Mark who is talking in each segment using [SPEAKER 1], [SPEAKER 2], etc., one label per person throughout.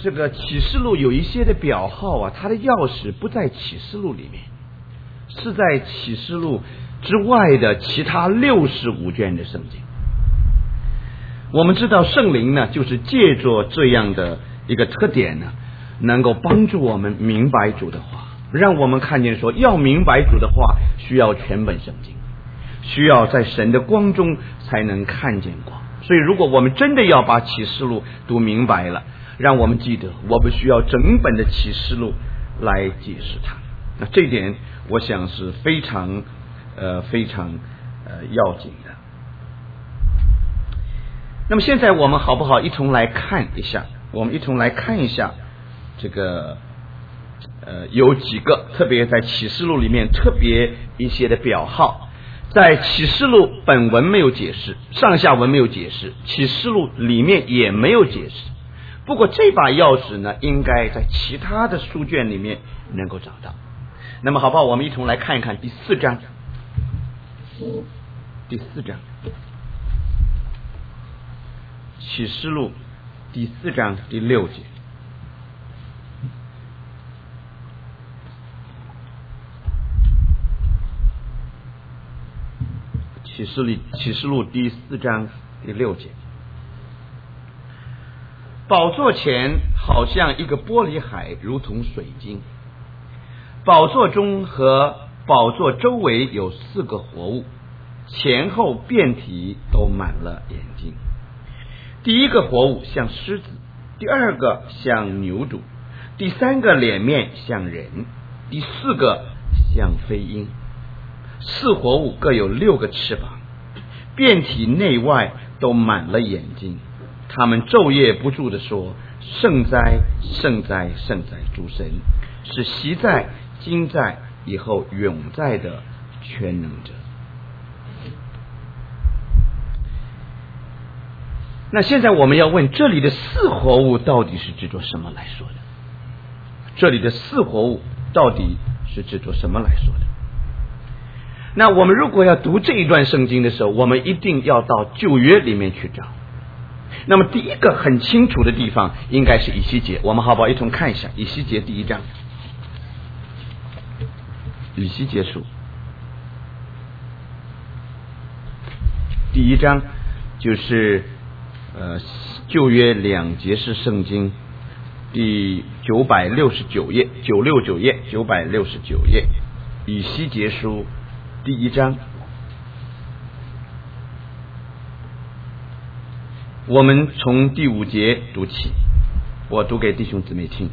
[SPEAKER 1] 这个启示录有一些的表号啊，它的钥匙不在启示录里面，是在启示录之外的其他65卷的圣经。我们知道圣灵呢，就是借着这样的一个特点呢，能够帮助我们明白主的话，让我们看见说，要明白主的话，需要全本圣经，需要在神的光中才能看见光。所以如果我们真的要把启示录读明白了，让我们记得我们需要整本的启示录来解释它。那这一点我想是非常要紧的。那么现在我们好不好一同来看一下，这个有几个特别在启示录里面特别一些的表号，在启示录本文没有解释，上下文没有解释，启示录里面也没有解释。不过这把钥匙呢，应该在其他的书卷里面能够找到。那么好不好，我们一同来看一看第4章。启示录第4章第6节。启示录第4章第6节。宝座前好像一个玻璃海，如同水晶。宝座中和宝座周围有4个活物，前后遍体都满了眼睛。第一个活物像狮子，第2个像牛犊，第3个脸面像人，第4个像飞鹰。4活物各有6个翅膀，遍体内外都满了眼睛。他们昼夜不住地说：圣哉，圣哉，圣哉，主神，是昔在、今在、以后永在的全能者。那现在我们要问，这里的4活物到底是指着什么来说的？那我们如果要读这一段圣经的时候，我们一定要到旧约里面去找。那么第一个很清楚的地方应该是以西结，我们好不好一同看一下以西结第1章。以西结书第1章就是旧约2节是圣经第969页969页969页，以西结书第1章。我们从第5节读起，我读给弟兄姊妹听。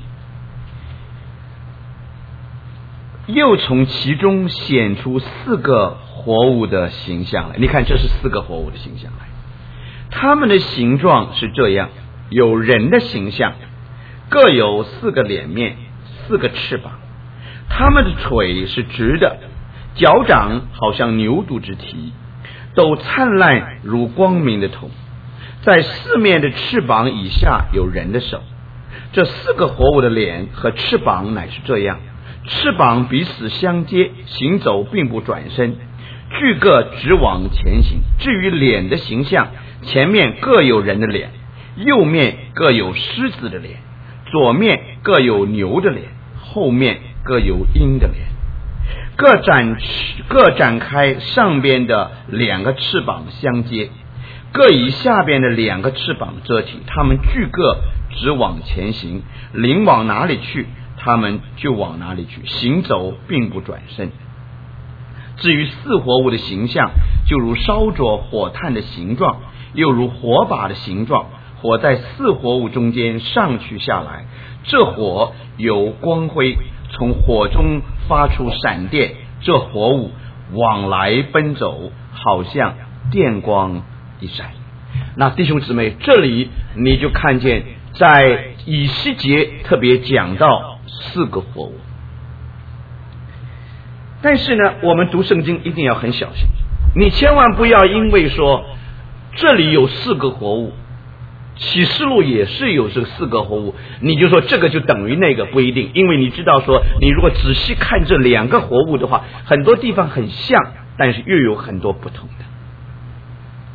[SPEAKER 1] 又从其中显出4个活物的形象来，你看这是4个活物的形象来，他们的形状是这样，有人的形象，各有4个脸面，4个翅膀，他们的腿是直的，脚掌好像牛犊之蹄，都灿烂如光明的铜，在4面的翅膀以下有人的手。这4个活物的脸和翅膀乃是这样，翅膀彼此相接，行走并不转身，俱各直往前行。至于脸的形象，前面各有人的脸，右面各有狮子的脸，左面各有牛的脸，后面各有鹰的脸。各展开上边的2个翅膀相接，各以下边的2个翅膀遮体，他们俱各直往前行，灵往哪里去，他们就往哪里去，行走并不转身。至于4活物的形象，就如烧着火炭的形状，又如火把的形状，火在4活物中间上去下来，这火有光辉，从火中发出闪电，这活物往来奔走，好像电光一闪。那弟兄姊妹，这里你就看见在以西结特别讲到4个活物。但是呢，我们读圣经一定要很小心，你千万不要因为说这里有4个活物，启示录也是有这4个活物，你就说这个就等于那个，不一定。因为你知道说，你如果仔细看这2个活物的话，很多地方很像，但是又有很多不同的。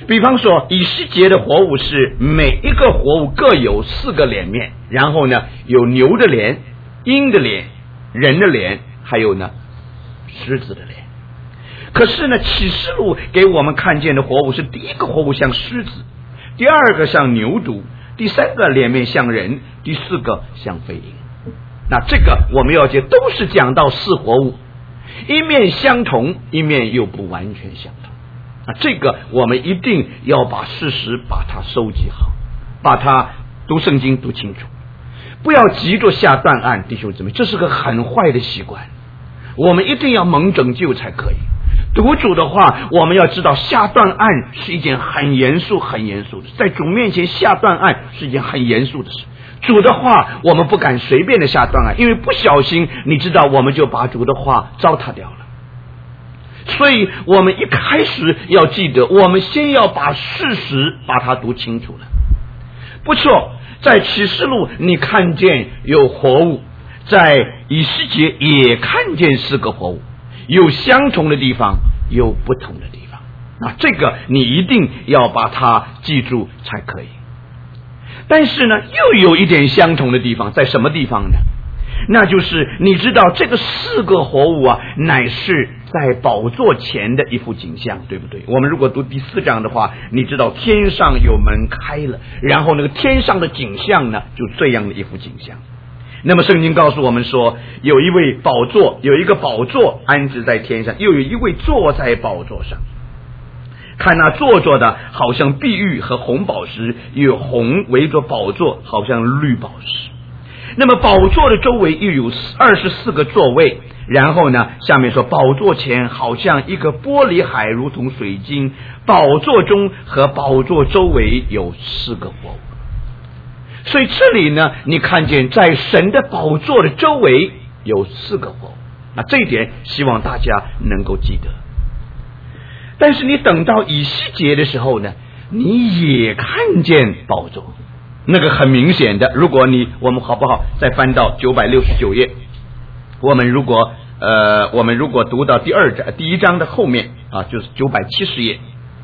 [SPEAKER 1] 比方说以西结的活物是每一个活物各有4个脸面，然后呢有牛的脸、鹰的脸、人的脸，还有呢狮子的脸。可是呢启示录给我们看见的活物是第一个活物像狮子，第二个像牛犊，第3个脸面像人，第4个像飞鹰。那这个我们要解都是讲到4活物，一面相同，一面又不完全相同。这个我们一定要把事实把它收集好，把它读圣经读清楚，不要急着下断案，弟兄姊妹，这是个很坏的习惯。我们一定要蒙拯救才可以。读主的话，我们要知道下断案是一件很严肃很严肃的事，在主面前下断案是一件很严肃的事。主的话我们不敢随便的下断案，因为不小心你知道我们就把主的话糟蹋掉了。所以我们一开始要记得，我们先要把事实把它读清楚了。不错，在启示录你看见有活物，在以西结也看见4个活物，有相同的地方，有不同的地方。那这个你一定要把它记住才可以。但是呢又有一点相同的地方，在什么地方呢？那就是你知道这个4个活物啊，乃是在宝座前的一幅景象，对不对？我们如果读第4章的话，你知道天上有门开了，然后那个天上的景象呢就这样的一幅景象。那么圣经告诉我们说，有一位宝座，有一个宝座安置在天上，又有一位坐在宝座上。看那坐着的好像碧玉和红宝石，有红围着宝座，好像绿宝石。那么宝座的周围又有24个座位，然后呢下面说宝座前好像一个玻璃海，如同水晶，宝座中和宝座周围有4个活物。所以这里呢你看见在神的宝座的周围有4个活物，那这一点希望大家能够记得。但是你等到以西结的时候呢，你也看见宝座，那个很明显的。如果我们好不好再翻到969页，我们如果读到第1章的后面啊，就是970页。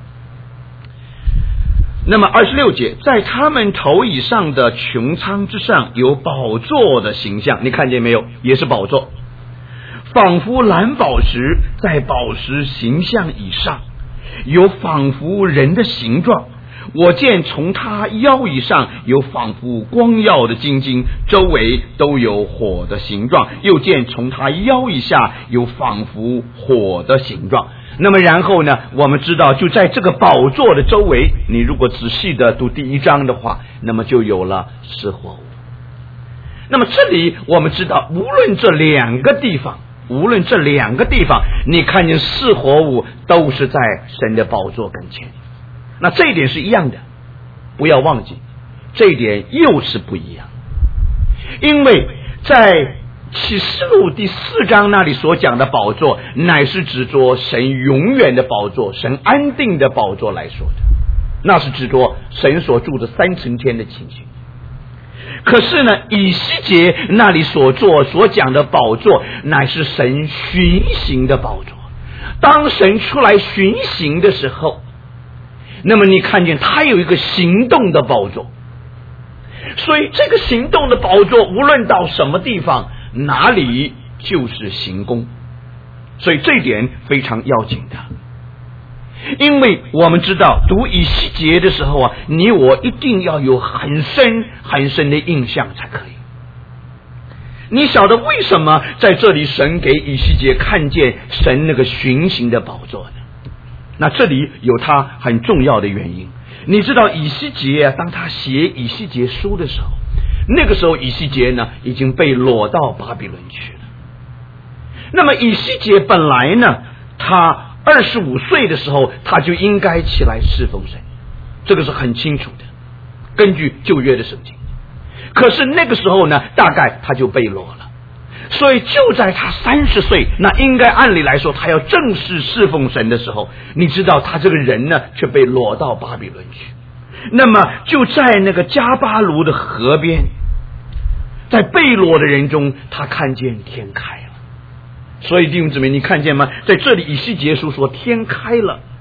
[SPEAKER 1] 那么26节，在他们头以上的穹苍之上有宝座的形象，你看见没有？也是宝座，仿佛蓝宝石，在宝石形象以上，有仿佛人的形状。我见从他腰以上有仿佛光耀的金晶，周围都有火的形状，又见从他腰以下有仿佛火的形状。那么然后呢，我们知道就在这个宝座的周围，你如果仔细的读第1章的话，那么就有了4活物。那么这里我们知道，无论这两个地方，你看见4活物都是在神的宝座跟前。那这一点是一样的，不要忘记，这一点又是不一样。因为在启示录第4章那里所讲的宝座，乃是指着神永远的宝座，神安定的宝座来说的，那是指着神所住的3层天的情形。可是呢，以西结那里所讲的宝座，乃是神巡行的宝座。当神出来巡行的时候，那么你看见他有一个行动的宝座，所以这个行动的宝座无论到什么地方，哪里就是行宫。所以这一点非常要紧的。因为我们知道读以西结的时候啊，你我一定要有很深很深的印象才可以。你晓得为什么在这里神给以西结看见神那个巡行的宝座呢？那这里有他很重要的原因。你知道以西结当他写以西结书的时候，那个时候以西结呢已经被掳到巴比伦去了。那么以西结本来呢，他25岁的时候他就应该起来侍奉神，这个是很清楚的，根据旧约的圣经。可是那个时候呢，大概他就被掳了。所以就在他30岁，那应该按理来说他要正式侍奉神的时候，你知道他这个人呢却被掳到巴比伦去。那么就在那个加巴卢的河边，在被掳的人中，他看见天开了。所以弟兄姊妹，你看见吗？在这里以西结书说天开了，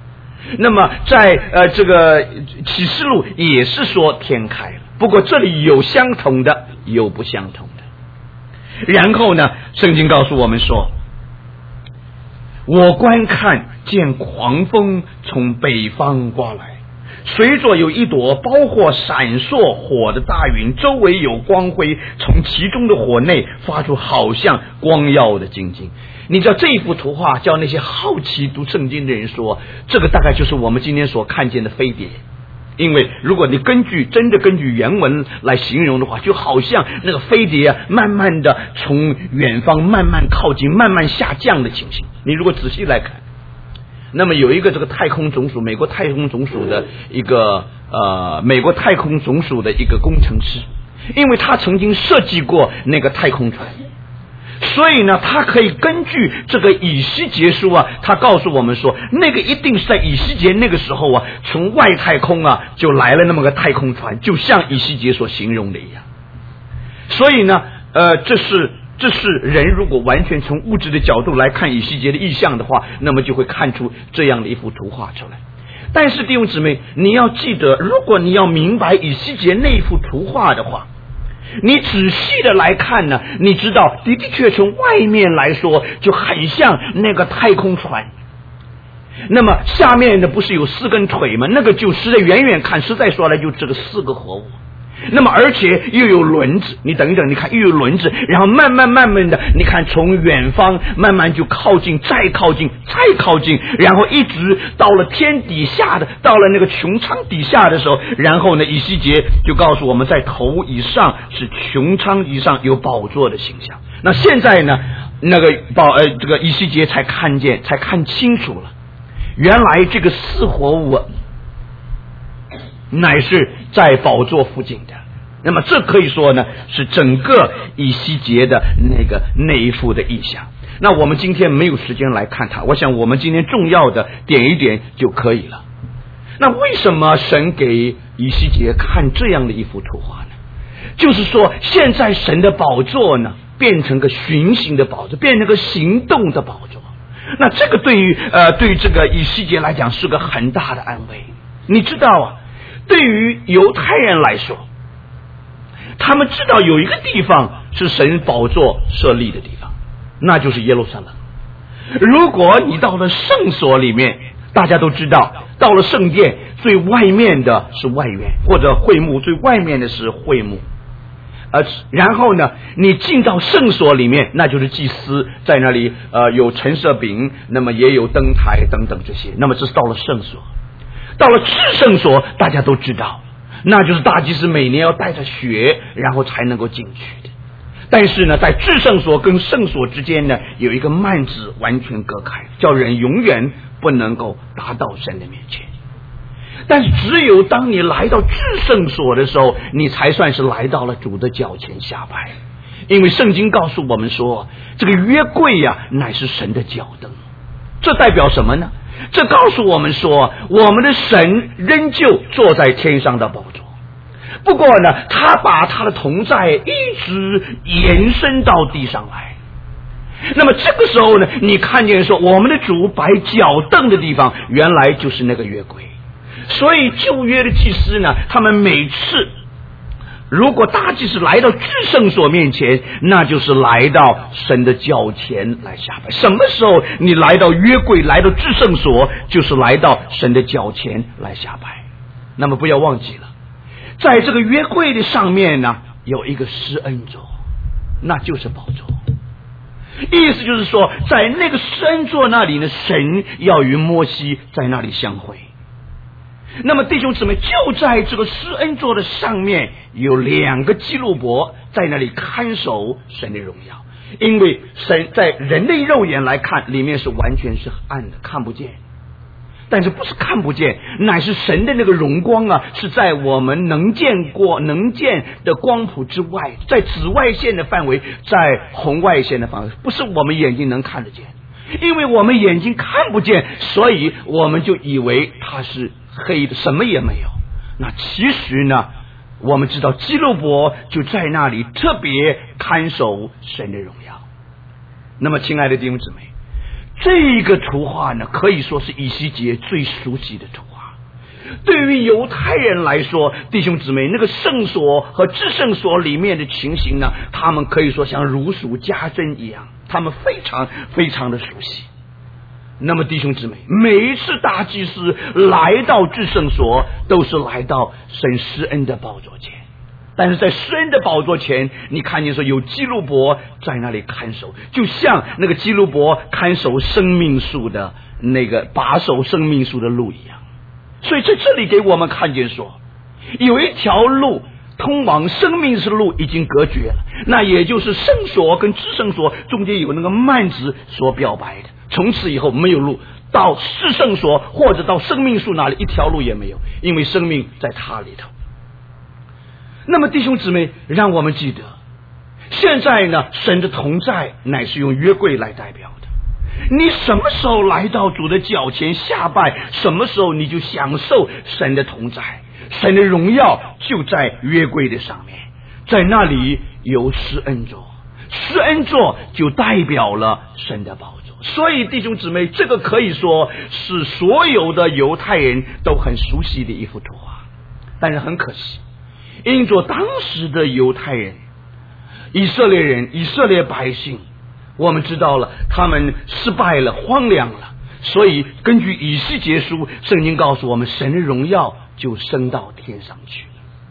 [SPEAKER 1] 那么在这个启示录也是说天开了，不过这里有相同的，有不相同的。然后呢，圣经告诉我们说，我观看见狂风从北方刮来，随着有一朵包括闪烁火的大云，周围有光辉从其中的火内发出，好像光耀的晶晶。你知道这一幅图画叫那些好奇读圣经的人说，这个大概就是我们今天所看见的飞碟。因为如果你真的根据原文来形容的话，就好像那个飞碟啊，慢慢的从远方慢慢靠近，慢慢下降的情形。你如果仔细来看，那么有一个这个太空总署，美国太空总署的一个工程师，因为他曾经设计过那个太空船，所以呢，他可以根据这个以西结书啊，他告诉我们说，那个一定是在以西结那个时候啊，从外太空啊就来了那么个太空船，就像以西结所形容的一样。所以呢，这是人如果完全从物质的角度来看以西结的意象的话，那么就会看出这样的一幅图画出来。但是弟兄姊妹，你要记得，如果你要明白以西结那幅图画的话，你仔细的来看呢，你知道的确从外面来说就很像那个太空船。那么下面呢不是有4根腿吗？那个就实在远远看，实在说来就这个4个活物。那么而且又有轮子，你等一等，你看又有轮子，然后慢慢的，你看从远方慢慢就靠近，再靠近，再靠近，然后一直到了天底下的，到了那个穹苍底下的时候，然后呢，以西结就告诉我们，在头以上是穹苍以上有宝座的形象。那现在呢，这个以西结才看清楚了，原来这个4活物乃是在宝座附近的。那么这可以说呢，是整个以西结的那一幅的意象。那我们今天没有时间来看它，我想我们今天重要的点一点就可以了。那为什么神给以西结看这样的一幅图画呢？就是说现在神的宝座呢变成个循行的宝座，变成个行动的宝座。那这个对这个以西结来讲是个很大的安慰。你知道啊，对于犹太人来说，他们知道有一个地方是神宝座设立的地方，那就是耶路撒冷。如果你到了圣所里面，大家都知道，到了圣殿最外面的是外院，或者会幕最外面的是会幕。然后呢，你进到圣所里面，那就是祭司在那里有陈设饼，那么也有灯台等等这些。那么这是到了圣所。到了至圣所，大家都知道，那就是大祭司每年要带着血，然后才能够进去的。但是呢，在至圣所跟圣所之间呢，有一个幔子完全隔开，叫人永远不能够达到神的面前。但是只有当你来到至圣所的时候，你才算是来到了主的脚前下拜。因为圣经告诉我们说，这个约柜呀，乃是神的脚凳。这代表什么呢？这告诉我们说，我们的神仍旧坐在天上的宝座，不过呢，他把他的同在一直延伸到地上来。那么这个时候呢，你看见说我们的主摆脚凳的地方，原来就是那个约柜。所以旧约的祭司呢，他们每次如果大祭司来到至圣所面前，那就是来到神的脚前来下拜。什么时候你来到约柜，来到至圣所，就是来到神的脚前来下拜。那么不要忘记了，在这个约柜的上面呢，有一个施恩座，那就是宝座。意思就是说，在那个施恩座那里呢，神要与摩西在那里相会。那么弟兄姊妹，就在这个施恩座的上面有2个基路伯在那里看守神的荣耀。因为神在人类肉眼来看，里面是完全是暗的，看不见。但是不是看不见，乃是神的那个荣光啊，是在我们能见的光谱之外，在紫外线的范围，在红外线的范围，不是我们眼睛能看得见。因为我们眼睛看不见，所以我们就以为它是黑的，什么也没有。那其实呢，我们知道基路伯就在那里特别看守神的荣耀。那么亲爱的弟兄姊妹， 这个图画呢，可以说是以西结最熟悉的图画。对于犹太人来说，弟兄姊妹，那个圣所和至圣所里面的情形呢，他们可以说像如数家珍一样，他们非常非常的熟悉。那么弟兄姊妹，每一次大祭司来到至圣所，都是来到神施恩的宝座前。但是在施恩的宝座前，你看见说有基路伯在那里看守，就像那个基路伯看守生命树的那个把守生命树的路一样。所以在这里给我们看见说，有一条路通往生命之路已经隔绝了，那也就是圣所跟至圣所中间有那个幔子所表白的，从此以后没有路到至圣所或者到生命树那里，一条路也没有，因为生命在它里头。那么弟兄姊妹，让我们记得，现在呢，神的同在乃是用约柜来代表的。你什么时候来到主的脚前下拜，什么时候你就享受神的同在，神的荣耀就在约柜的上面，在那里有施恩座，施恩座就代表了神的宝座。所以弟兄姊妹，这个可以说是所有的犹太人都很熟悉的一幅图画。但是很可惜，因着当时的犹太人、以色列人、以色列百姓，我们知道了他们失败了，荒凉了，所以根据以西结书，圣经告诉我们，神的荣耀就升到天上去了。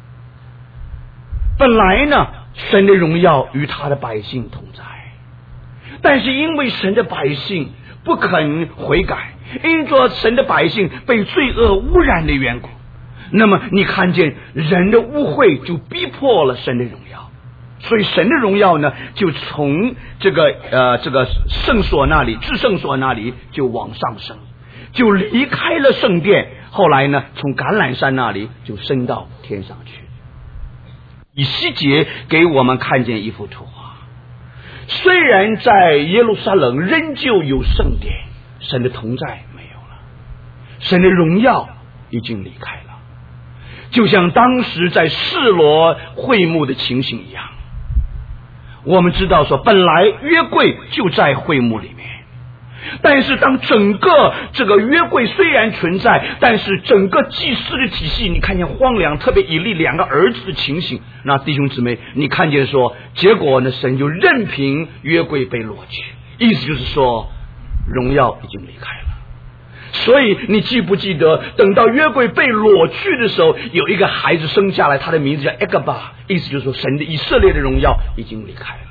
[SPEAKER 1] 本来呢，神的荣耀与他的百姓同在，但是因为神的百姓不肯悔改，因着神的百姓被罪恶污染的缘故，那么你看见人的污秽就逼迫了神的荣耀，所以神的荣耀呢，就从这个圣所那里、至圣所那里就往上升，就离开了圣殿，后来呢，从橄榄山那里就升到天上去。以西结给我们看见一幅图画，虽然在耶路撒冷仍旧有圣殿，神的同在没有了，神的荣耀已经离开了，就像当时在示罗会幕的情形一样。我们知道说，本来约柜就在会幕里面，但是当整个这个约柜虽然存在，但是整个祭司的体系你看见荒凉，特别以利两个儿子的情形，那弟兄姊妹，你看见说，结果呢，神就任凭约柜被掳去，意思就是说荣耀已经离开了。所以你记不记得，等到约柜被掳去的时候，有一个孩子生下来，他的名字叫埃格巴，意思就是说神的以色列的荣耀已经离开了。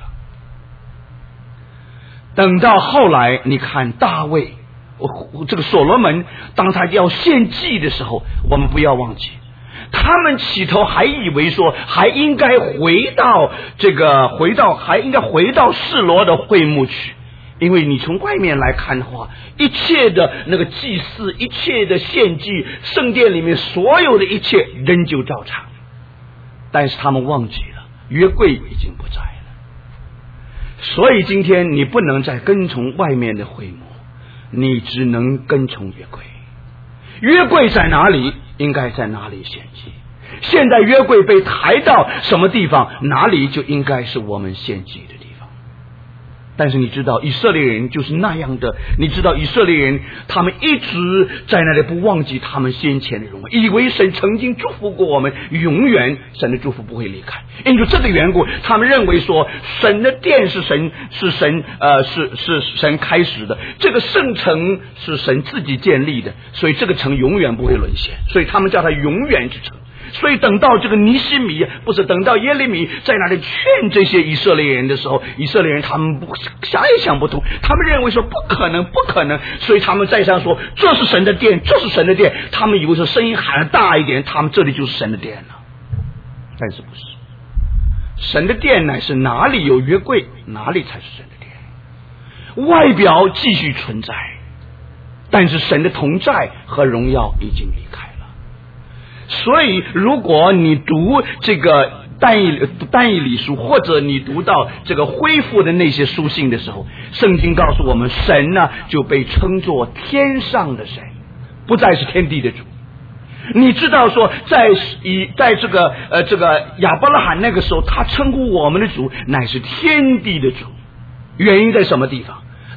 [SPEAKER 1] 等到后来你看大卫这个所罗门，当他要献祭的时候，我们不要忘记，他们起头还以为说还应该回到示罗的会幕去，因为你从外面来看的话，一切的那个祭祀，一切的献祭，圣殿里面所有的一切仍旧照常，但是他们忘记了约柜已经不在了。所以今天你不能再跟从外面的会幕，你只能跟从约柜。约柜在哪里，应该在哪里献祭。现在约柜被抬到什么地方，哪里就应该是我们献祭的地方。但是你知道以色列人就是那样的，你知道以色列人他们一直在那里不忘记他们先前的荣耀，以为神曾经祝福过我们，永远神的祝福不会离开。因为这个缘故，他们认为说神的殿是神开始的，这个圣城是神自己建立的，所以这个城永远不会沦陷，所以他们叫它永远之城。所以等到这个尼希米，不是等到耶利米在那里劝这些以色列人的时候，以色列人他们想也想不通，他们认为说不可能，所以他们再三说这是神的殿，这是神的殿，他们以为说声音喊得大一点，他们这里就是神的殿了。但是不是，神的殿乃是哪里有约柜，哪里才是神的殿。外表继续存在，但是神的同在和荣耀已经离开了。所以如果你读这个但以理书，或者你读到这个恢复的那些书信的时候，圣经告诉我们，神呢就被称作天上的神，不再是天地的主。你知道说在这个亚伯拉罕那个时候，他称呼我们的主乃是天地的主。原因在什么地方？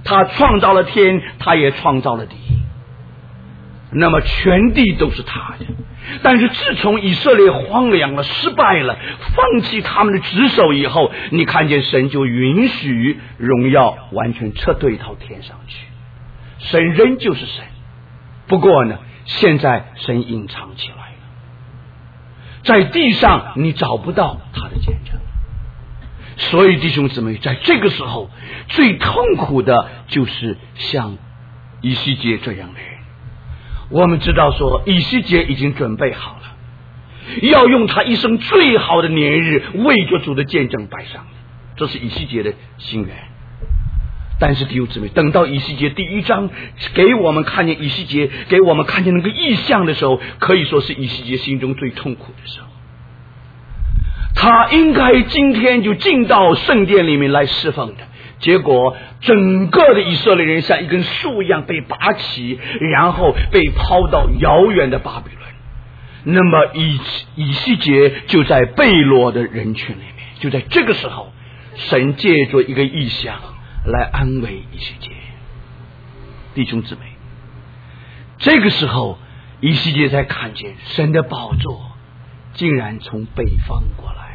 [SPEAKER 1] 他创造了天，他也创造了地，那么全地都是他的。但是自从以色列荒凉了，失败了，放弃他们的职守以后，你看见神就允许荣耀完全撤退到天上去。神仍旧是神，不过呢，现在神隐藏起来了，在地上你找不到他的见证。所以弟兄姊妹，在这个时候最痛苦的就是像以西结这样的人。我们知道说以西结已经准备好了，要用他一生最好的年日为着主的见证摆上，这是以西结的心愿。但是弟兄姊妹，等到以西结第1章给我们看见以西结给我们看见那个异象的时候，可以说是以西结心中最痛苦的时候。他应该今天就进到圣殿里面来侍奉的，结果整个的以色列人像一根树一样被拔起，然后被抛到遥远的巴比伦。那么以西结就在被掳的人群里面。就在这个时候，神借着一个异象来安慰以西结。弟兄姊妹，这个时候以西结才看见神的宝座竟然从北方过来。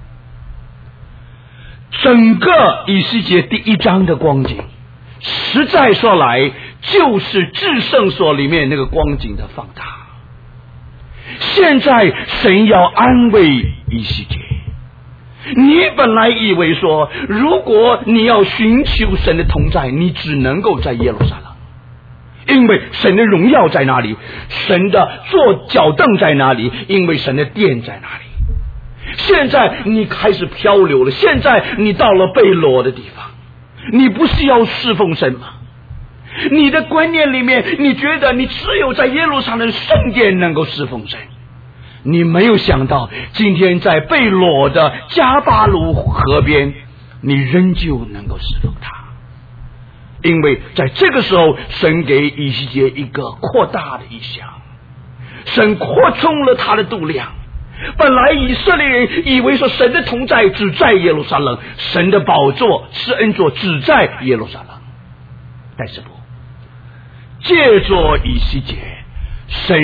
[SPEAKER 1] 整个以西结第1章的光景，实在说来就是至圣所里面那个光景的放大。现在神要安慰以西结，你本来以为说，如果你要寻求神的同在，你只能够在耶路撒冷，因为神的荣耀在那里，神的坐脚凳在那里，因为神的殿在那里。现在你开始漂流了，现在你到了被掳的地方，你不是要侍奉神吗？你的观念里面，你觉得你只有在耶路撒冷圣殿能够侍奉神，你没有想到今天在被掳的加巴鲁河边，你仍旧能够侍奉他。因为在这个时候，神给以西结一个扩大的意象，神扩充了他的度量。本来以色列人以为说神的同在只在耶路撒冷，神的宝座施恩座只在耶路撒冷，但是不，借着以西结，神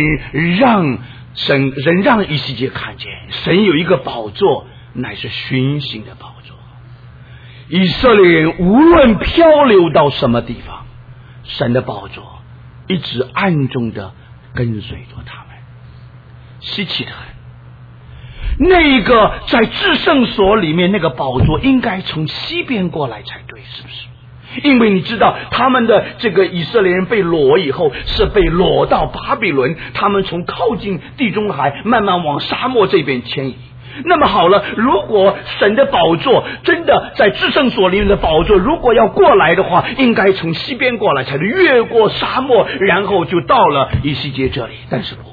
[SPEAKER 1] 让以西结看见神有一个宝座，乃是巡行的宝座。以色列人无论漂流到什么地方，神的宝座一直暗中的跟随着他们。稀奇的很，那个在至圣所里面那个宝座应该从西边过来才对，是不是？因为你知道他们的这个以色列人被掳以后是被掳到巴比伦，他们从靠近地中海慢慢往沙漠这边迁移。那么好了，如果神的宝座真的在至圣所里面的宝座如果要过来的话，应该从西边过来才对，越过沙漠，然后就到了以西结这里。但是不，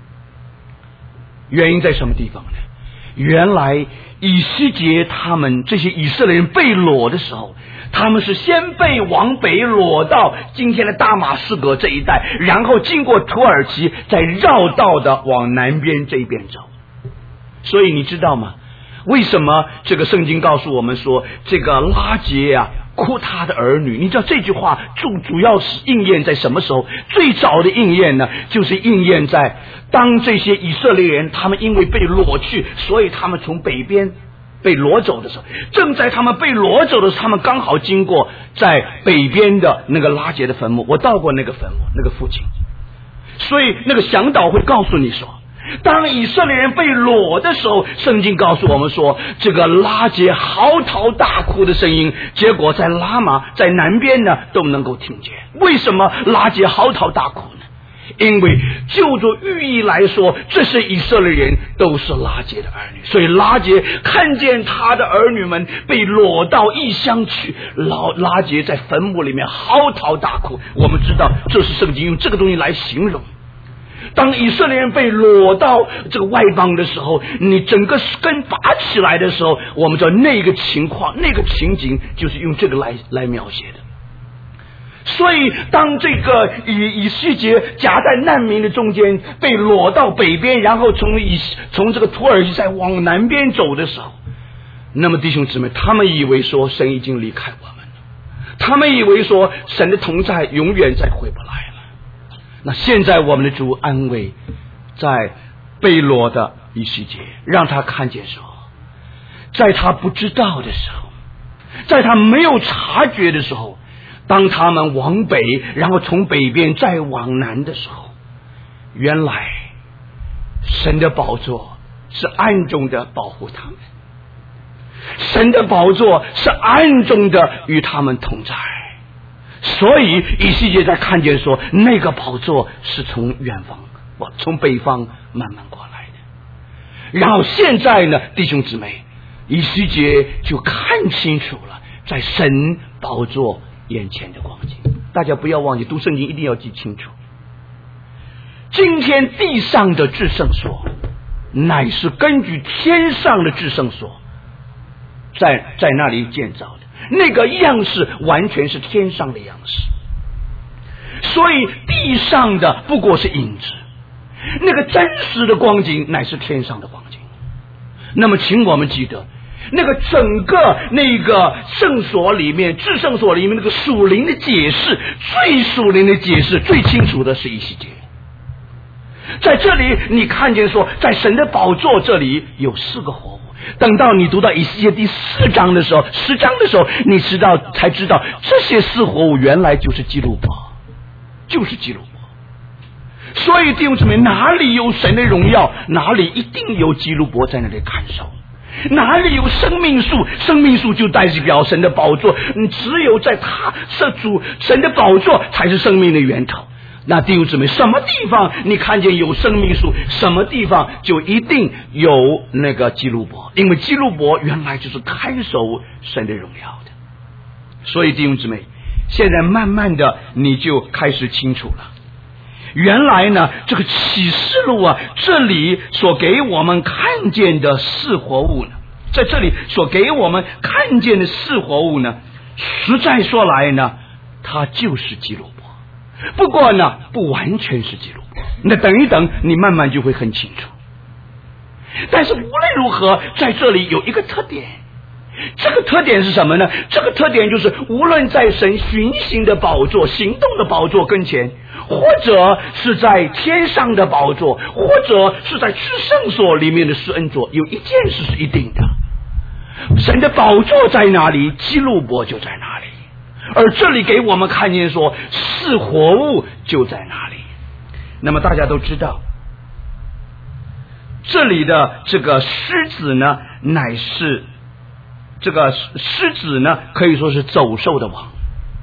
[SPEAKER 1] 原因在什么地方呢？原来以西结他们这些以色列人被掳的时候，他们是先被往北掳到今天的大马士革这一带，然后经过土耳其，再绕道的往南边这边走。所以你知道吗？为什么这个圣经告诉我们说这个拉结啊哭他的儿女？你知道这句话主要是应验在什么时候？最早的应验呢，就是应验在当这些以色列人他们因为被掳去，所以他们从北边被掳走的时候，正在他们被掳走的时候，他们刚好经过在北边的那个拉结的坟墓。我到过那个坟墓，那个父亲，所以那个向导会告诉你说，当以色列人被掳的时候，圣经告诉我们说，这个拉结嚎啕大哭的声音，结果在拉玛在南边呢都能够听见。为什么拉结嚎啕大哭呢？因为就着寓意来说，这是以色列人都是拉结的儿女，所以拉结看见他的儿女们被掳到异乡去，拉结在坟墓里面嚎啕大哭。我们知道这是圣经用这个东西来形容，当以色列人被掳到这个外邦的时候，你整个根拔起来的时候，我们知道那个情况那个情景就是用这个来描写的。所以当这个以西结夹在难民的中间被掳到北边，然后从这个土耳其再往南边走的时候，那么弟兄姊妹，他们以为说神已经离开我们了，
[SPEAKER 2] 他们以为说神的同在永远再回不来了。那现在我们的主安慰在被掳的以西结，让他看见说，在他不知道的时候，在他没有察觉的时候，当他们往北，然后从北边再往南的时候，原来神的宝座是暗中的保护他们，神的宝座是暗中的与他们同在。所以以西结在看见说，那个宝座是从远方，从北方慢慢过来的。然后现在呢，弟兄姊妹，以西结就看清楚了在神宝座眼前的光景。大家不要忘记，读圣经一定要记清楚，今天地上的至圣所乃是根据天上的至圣所在那里建造的，那个样式完全是天上的样式，所以地上的不过是影子，那个真实的光景乃是天上的光景。那么请我们记得，那个整个那个圣所里面，至圣所里面那个属灵的解释，最属灵的解释最清楚的是以西结。在这里你看见说，在神的宝座这里有4个活物。等到你读到以西结第10章的时候，10章的时候，你才知道这些4活物原来就是基路伯，就是基路伯。所以弟兄姊妹，哪里有神的荣耀，哪里一定有基路伯在那里看守。哪里有生命树，生命树就代表神的宝座，只有在他是主神的宝座才是生命的源头。那弟兄姊妹，什么地方你看见有生命树，什么地方就一定有那个基路伯，因为基路伯原来就是看守神的荣耀的。所以弟兄姊妹，现在慢慢的你就开始清楚了，原来呢这个启示录啊，这里所给我们看见的4活物呢，在这里所给我们看见的4活物呢，实在说来呢，它就是基路伯。不过呢，不完全是基路伯，那等一等你慢慢就会很清楚。但是无论如何，在这里有一个特点，这个特点是什么呢？这个特点就是无论在神巡行的宝座、行动的宝座跟前，或者是在天上的宝座，或者是在至圣所里面的施恩座，有一件事是一定的，神的宝座在哪里，基路伯就在哪里。而这里给我们看见说4活物就在哪里。那么大家都知道，这里的这个狮子呢，乃是这个狮子呢，可以说是走兽的王。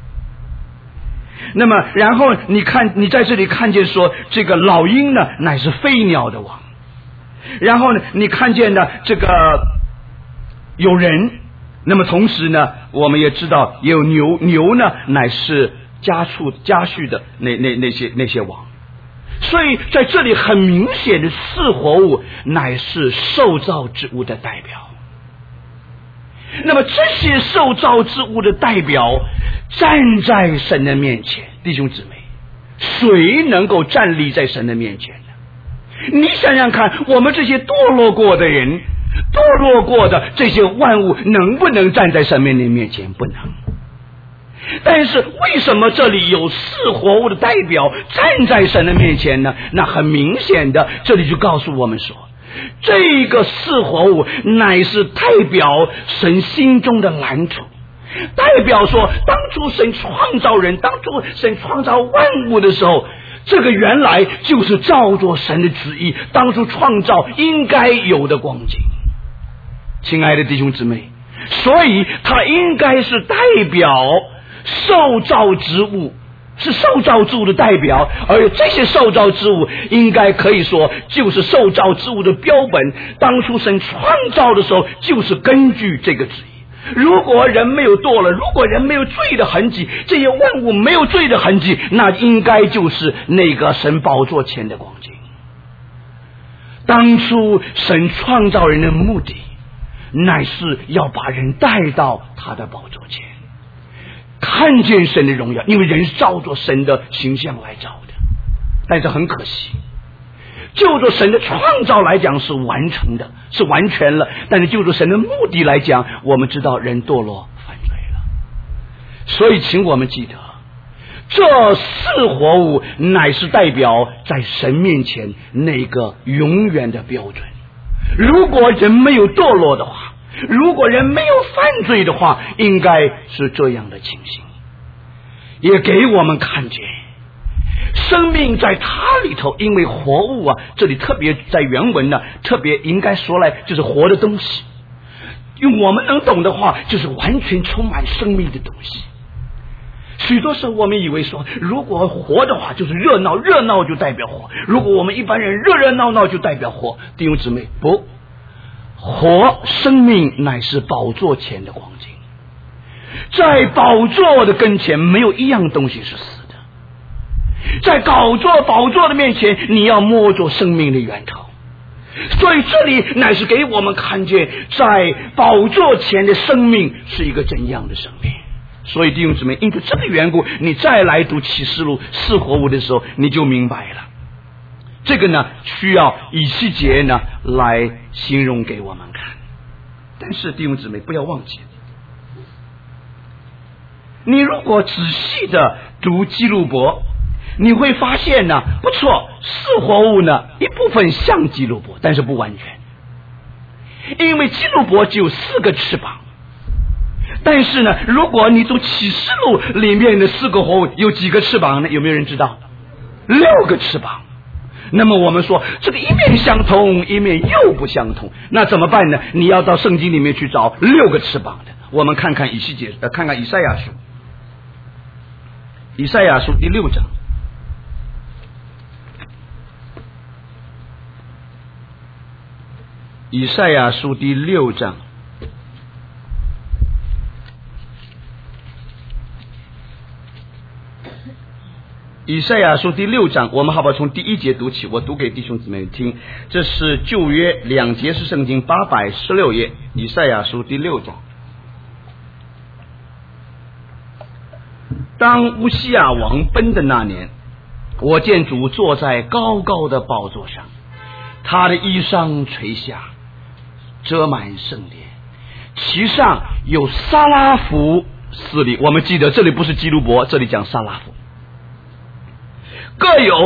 [SPEAKER 2] 那么然后你在这里看见说，这个老鹰呢，乃是飞鸟的王。然后呢，你看见的这个有人，那么同时呢，我们也知道也有牛呢，乃是家畜的那些王。所以在这里很明显的4活物乃是受造之物的代表。那么这些受造之物的代表站在神的面前，弟兄姊妹，谁能够站立在神的面前呢？你想想看，我们这些堕落过的人，堕落过的这些万物，能不能站在神的面前？不能。但是为什么这里有4活物的代表站在神的面前呢？那很明显的，这里就告诉我们说，这个4活物乃是代表神心中的蓝图，代表说当初神创造人，当初神创造万物的时候，这个原来就是照着神的旨意，当初创造应该有的光景。亲爱的弟兄姊妹，所以它应该是代表受造之物，是受造之物的代表，而这些受造之物应该可以说就是受造之物的标本。当初神创造的时候，就是根据这个旨意。如果人没有堕了，如果人没有罪的痕迹，这些万物没有罪的痕迹，那应该就是那个神宝座前的光景。当初神创造人的目的，乃是要把人带到他的宝座前，看见神的荣耀，因为人是照着神的形象来造的。但是很可惜，就着神的创造来讲是完成的，是完全了，但是就着神的目的来讲，我们知道人堕落犯罪了。 所以请我们记得，这四活物乃是代表在神面前那个永远的标准。如果人没有堕落的话，如果人没有犯罪的话，应该是这样的情形。也给我们看见生命在它里头，因为活物啊，这里特别在原文呢，特别应该说来就是活的东西，用我们能懂的话，就是完全充满生命的东西。许多时候我们以为说，如果活的话就是热闹，热闹就代表活；如果我们一般人热热闹闹就代表活。弟兄姊妹，不，活生命乃是宝座前的光景，在宝座的跟前没有一样东西是死的，在宝座的面前你要摸着生命的源头。所以这里乃是给我们看见在宝座前的生命是一个怎样的生命。所以弟兄姊妹，因着这个缘故，你再来读启示录四活物的时候，你就明白了。这个呢，需要以西结呢来形容给我们看。但是弟兄姊妹不要忘记，你如果仔细的读基路伯，你会发现呢，不错，四活物呢一部分像基路伯，但是不完全，因为基路伯只有4个翅膀。但是呢，如果你读启示录里面的4个活物有几个翅膀呢？有没有人知道？6个翅膀。那么我们说这个一面相同，一面又不相同，那怎么办呢？你要到圣经里面去找6个翅膀的。我们看看看看以赛亚书，以赛亚书第6章。以赛亚书第6章。以赛亚书第6章，我们好不好从第1节读起？我读给弟兄姊妹听。这是旧约2节是圣经816页，以赛亚书第6章。当乌西亚王崩的那年，我见主坐在高高的宝座上，他的衣裳垂下，遮满圣殿，其上有撒拉弗4粒。我们记得这里不是基路伯，这里讲撒拉弗，各有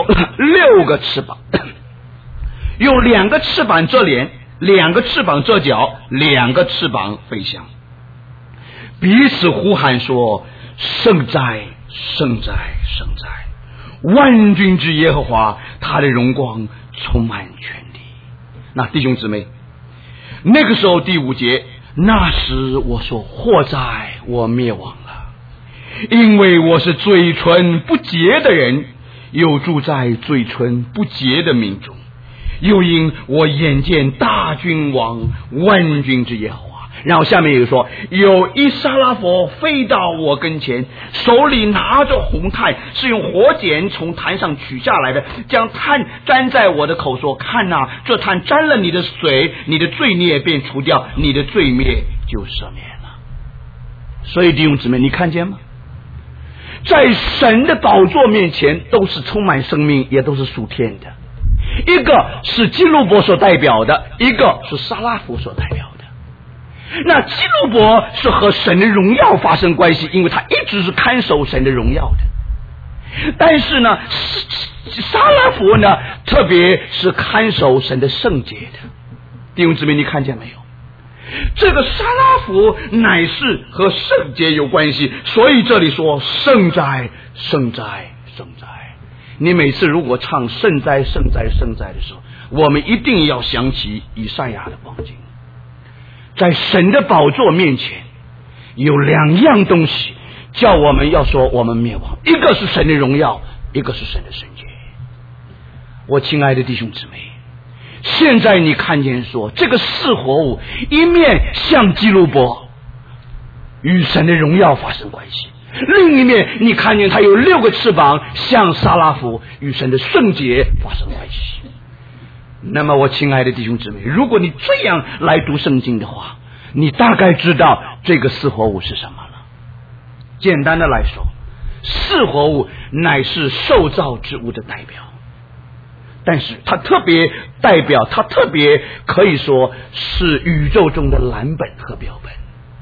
[SPEAKER 2] 6个翅膀，用2个翅膀遮脸，2个翅膀遮脚，2个翅膀飞翔，彼此呼喊说：圣哉，圣哉，圣哉！万军之耶和华，他的荣光充满全地。那弟兄姊妹，那个时候第5节，那时我说：祸哉，我灭亡了，因为我是嘴唇不洁的人，又住在嘴唇不洁的民中，又因我眼见大君王万军之耶和华。然后下面又说，有一撒拉弗飞到我跟前，手里拿着红炭，是用火剪从坛上取下来的，将炭沾在我的口，说：看哪，这炭沾了你的水，你的罪孽便除掉，你的罪孽就赦免了。所以弟兄姊妹，你看见吗？在神的宝座面前都是充满生命，也都是属天的。一个是基路伯所代表的，一个是撒拉弗所代表的。那基路伯是和神的荣耀发生关系，因为他一直是看守神的荣耀的。但是呢，撒拉弗呢，特别是看守神的圣洁的。弟兄姊妹，你看见没有？这个撒拉弗乃是和圣洁有关系，所以这里说圣哉，圣哉，圣哉。你每次如果唱圣哉，圣哉，圣哉的时候，我们一定要想起以赛亚的光景。在神的宝座面前有2样东西叫我们要说我们灭亡，一个是神的荣耀，一个是神的圣洁。我亲爱的弟兄姊妹，现在你看见说这个4活物一面像基路伯与神的荣耀发生关系，另一面你看见他有6个翅膀像撒拉弗与神的圣洁发生关系。那么我亲爱的弟兄姊妹，如果你这样来读圣经的话，你大概知道这个4活物是什么了。简单的来说，4活物乃是受造之物的代表，但是它特别代表，它特别可以说是宇宙中的蓝本和标本。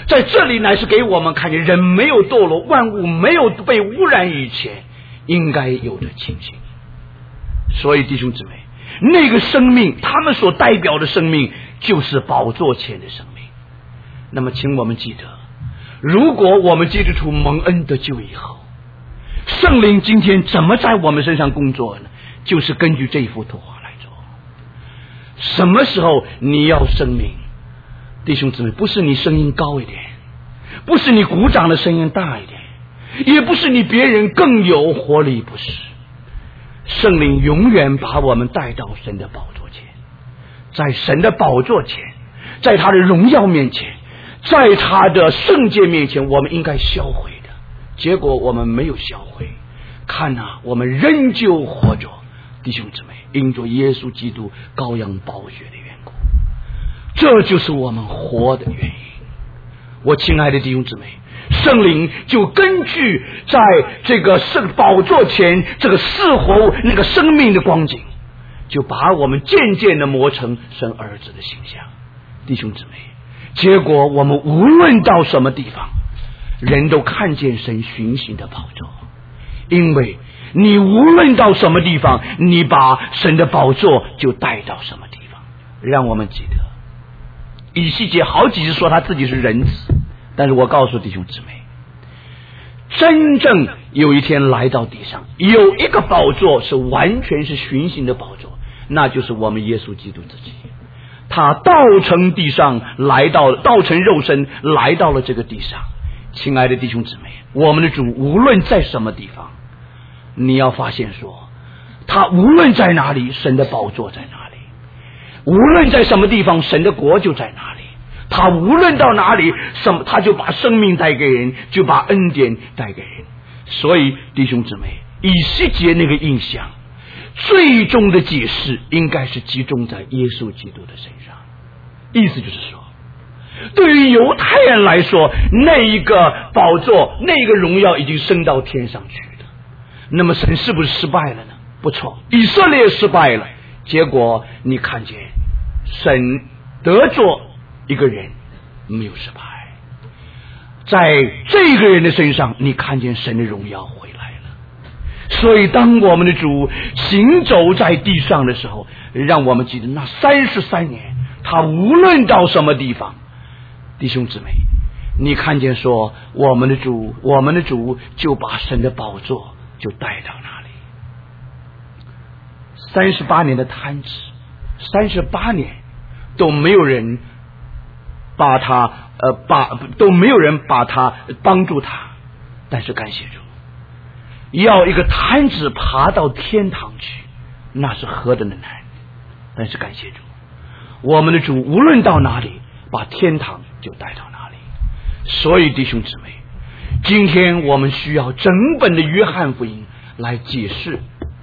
[SPEAKER 2] 在这里乃是给我们看见人没有堕落，万物没有被污染以前应该有的情形。所以弟兄姊妹，那个生命，他们所代表的生命就是宝座前的生命。那么请我们记得，如果我们接触出蒙恩得救以后，圣灵今天怎么在我们身上工作呢？就是根据这一幅图画来做。什么时候你要生命？弟兄姊妹，不是你声音高一点，不是你鼓掌的声音大一点，也不是你别人更有活力，不是。圣灵永远把我们带到神的宝座前，在神的宝座前，在他的荣耀面前，在他的圣洁面前，我们应该销毁的。结果我们没有销毁，看啊，我们仍旧活着。弟兄姊妹，因着耶稣基督羔羊宝血的缘故，这就是我们活的原因。我亲爱的弟兄姊妹，圣灵就根据在这个圣宝座前这个四活物那个生命的光景，就把我们渐渐的磨成神儿子的形象。弟兄姊妹，结果我们无论到什么地方，人都看见神巡行的宝座，因为你无论到什么地方，你把神的宝座就带到什么地方。让我们记得，以西结好几次说他自己是人子，但是我告诉弟兄姊妹，真正有一天来到地上，有一个宝座是完全是巡行的宝座，那就是我们耶稣基督自己。他道成地上来到，道成肉身来到了这个地上。亲爱的弟兄姊妹，我们的主无论在什么地方，你要发现说，他无论在哪里，神的宝座在哪里；无论在什么地方，神的国就在哪里。他无论到哪里，他就把生命带给人，就把恩典带给人。所以弟兄姊妹，以西结那个印象最终的解释应该是集中在耶稣基督的身上。意思就是说，对于犹太人来说，那一个宝座，那个荣耀已经升到天上去了。那么神是不是失败了呢？不错，以色列失败了，结果你看见神得着一个人没有失败，在这个人的身上你看见神的荣耀回来了。所以当我们的主行走在地上的时候，让我们记得那33年，他无论到什么地方，弟兄姊妹，你看见说我们的主就把神的宝座就带到那里。38年的摊子，38年都没有人把他帮助他，但是感谢主，要一个摊子爬到天堂去，那是何等的难。但是感谢主，我们的主无论到哪里，把天堂就带到哪里。所以弟兄姊妹，今天我们需要整本的约翰福音来解释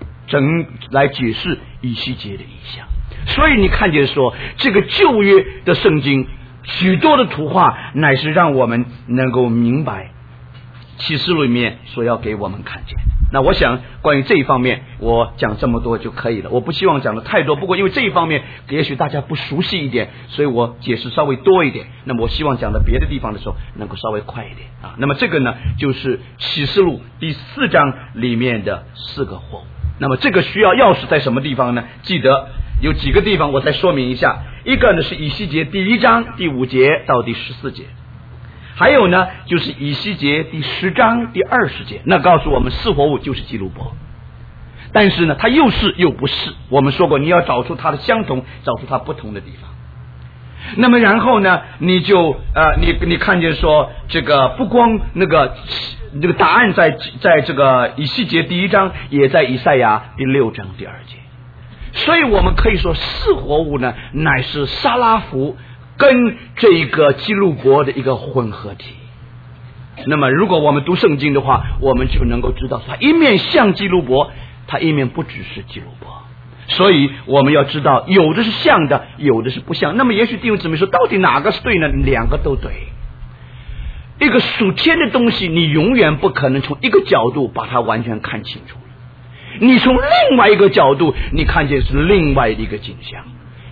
[SPEAKER 2] 以西结的意象。所以你看见说，这个旧约的圣经许多的图画，乃是让我们能够明白启示录里面所要给我们看见。那我想关于这一方面我讲这么多就可以了，我不希望讲的太多，不过因为这一方面也许大家不熟悉一点，所以我解释稍微多一点。那么我希望讲到别的地方的时候能够稍微快一点啊。那么这个呢，就是启示录第4章里面的4个活物。那么这个需要钥匙在什么地方呢？记得有几个地方我再说明一下。一个呢是以西结第1章第5节到第14节，还有呢就是以西结第10章第20节，那告诉我们四活物就是基路伯。但是呢它又是又不是，我们说过你要找出它的相同，找出它不同的地方。那么然后呢你就你看见说，这个不光那个答案在这个以西结第1章，也在以赛亚第6章第2节。所以我们可以说四活物呢乃是撒拉弗跟这个基路伯的一个混合体。那么如果我们读圣经的话，我们就能够知道它一面像基路伯，它一面不只是基路伯。所以我们要知道有的是像的，有的是不像。那么也许弟兄姊妹说到底哪个是对呢？两个都对。一个属天的东西你永远不可能从一个角度把它完全看清楚，你从另外一个角度你看见是另外一个景象。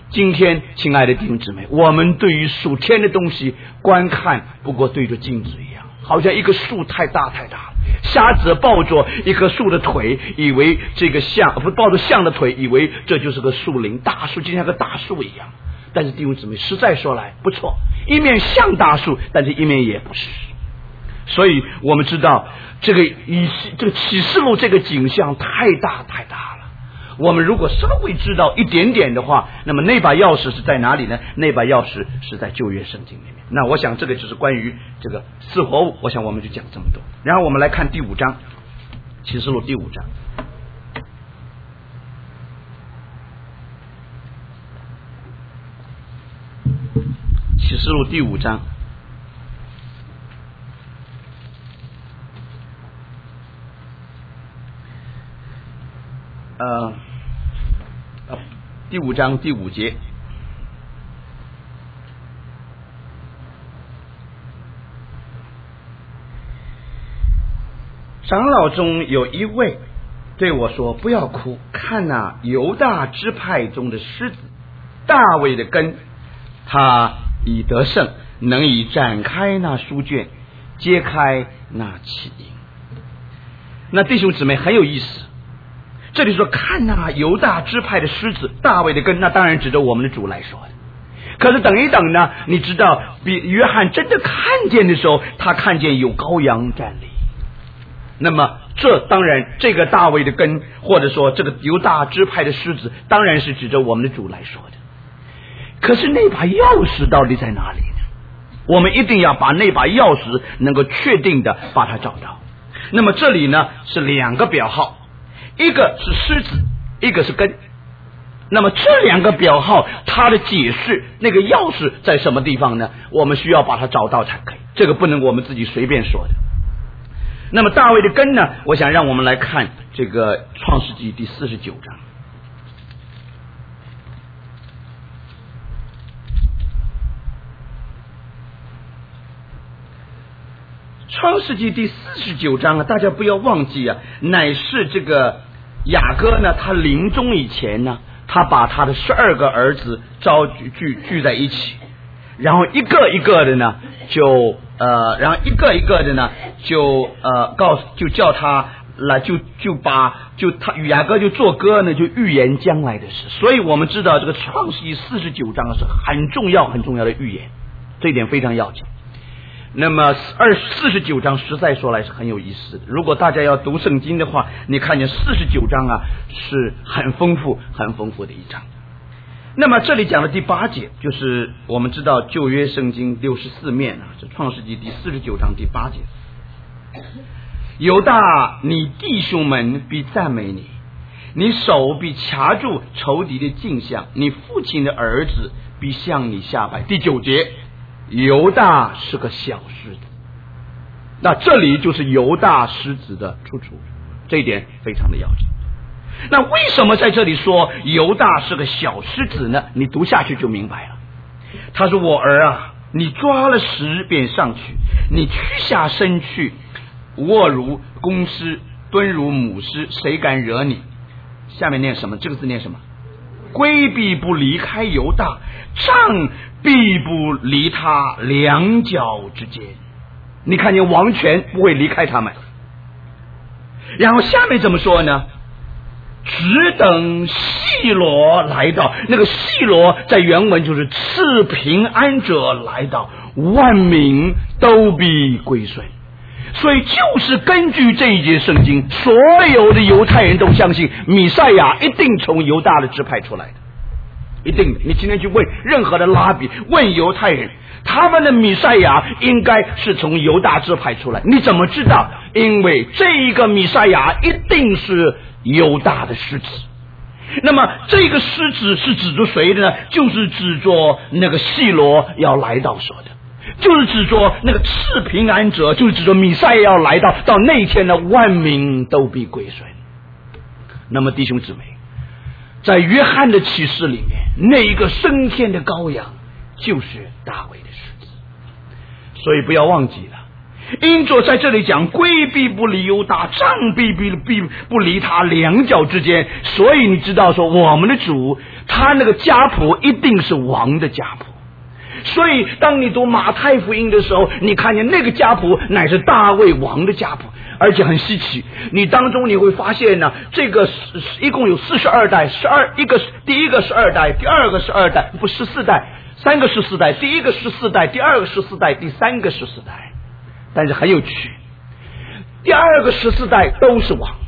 [SPEAKER 2] 今天亲爱的弟兄姊妹，我们对于属天的东西观看不过对着镜子一样，好像一棵树太大太大了，瞎子抱着一棵树的腿，以为这个像不抱着像的腿，以为这就是个树林，大树就像个大树一样。但是弟兄姊妹，实在说来不错，一面像大树，但是一面也不是。所以我们知道这个启示录这个景象太大太大了。我们如果稍微知道一点点的话，那么那把钥匙是在哪里呢？那把钥匙是在旧约圣经里面。那我想这个就是关于这个四活物，我想我们就讲这么多。然后我们来看第5章，启示录第5章。启示录第5章，第5章第5节，长老中有一位对我说：“不要哭，看那犹大支派中的狮子，大卫的根，他已得胜，能以展开那书卷，揭开那起因。”那弟兄姊妹很有意思，这里说看那犹大支派的狮子，大卫的根，那当然指着我们的主来说的。可是等一等呢，你知道比约翰真的看见的时候，他看见有羔羊站立。那么这当然这个大卫的根，或者说这个犹大支派的狮子，当然是指着我们的主来说的。可是那把钥匙到底在哪里呢？我们一定要把那把钥匙能够确定的把它找到。那么这里呢是2个表号，一个是狮子，一个是根。那么这2个表号它的解释，那个钥匙在什么地方呢？我们需要把它找到才可以，这个不能我们自己随便说的。那么大卫的根呢，我想让我们来看这个创世纪第49章。创世纪第49章啊，大家不要忘记啊，乃是这个雅各呢，他临终以前呢，他把他的12个儿子聚在一起，然后一个一个的呢，然后一个一个的呢，就叫他来，他雅各就做歌呢，就预言将来的事。所以我们知道这个创世纪49章是很重要很重要的预言，这一点非常要紧。那么49章实在说来是很有意思的，如果大家要读圣经的话，你看见49章啊是很丰富的一章。那么这里讲的第8节，就是我们知道旧约圣经64面啊，这创世纪第49章第8节，犹大，你弟兄们必赞美你，你手必掐住仇敌的镜像，你父亲的儿子必向你下拜。第9节，犹大是个小狮子，那这里就是犹大狮子的出处，这一点非常的要紧。那为什么在这里说犹大是个小狮子呢？你读下去就明白了。他说：“我儿啊，你抓了食便上去，你屈下身去，卧如公狮，蹲如母狮，谁敢惹你？”下面念什么？这个字念什么？规避不离开犹大，杖必不离他两脚之间。你看见王权不会离开他们。然后下面怎么说呢？只等细罗来到，那个细罗在原文就是赐平安者来到，万民都必归顺。所以就是根据这一节圣经，所有的犹太人都相信弥赛亚一定从犹大的支派出来的，一定的。你今天去问任何的拉比，问犹太人，他们的弥赛亚应该是从犹大支派出来。你怎么知道？因为这一个弥赛亚一定是犹大的狮子。那么这个狮子是指着谁的呢？就是指着那个细罗要来到说的，就是指着那个赐平安者，就是指着弥赛亚要来到那一天呢，万民都必归顺。那么弟兄姊妹，在约翰的启示里面，那一个升天的羔羊就是大卫的狮子。所以不要忘记了， 因着在这里讲规必不离犹大，杖必不离他两脚之间，所以你知道说我们的主他那个家谱一定是王的家谱。所以当你读马太福音的时候，你看见那个家谱乃是大卫王的家谱，而且很稀奇。你当中你会发现呢，这个一共有42代第一个12代，第二个12代，不14代，3个14代，第一个14代，第二个14代，第三个14代。但是很有趣，第二个14代都是王，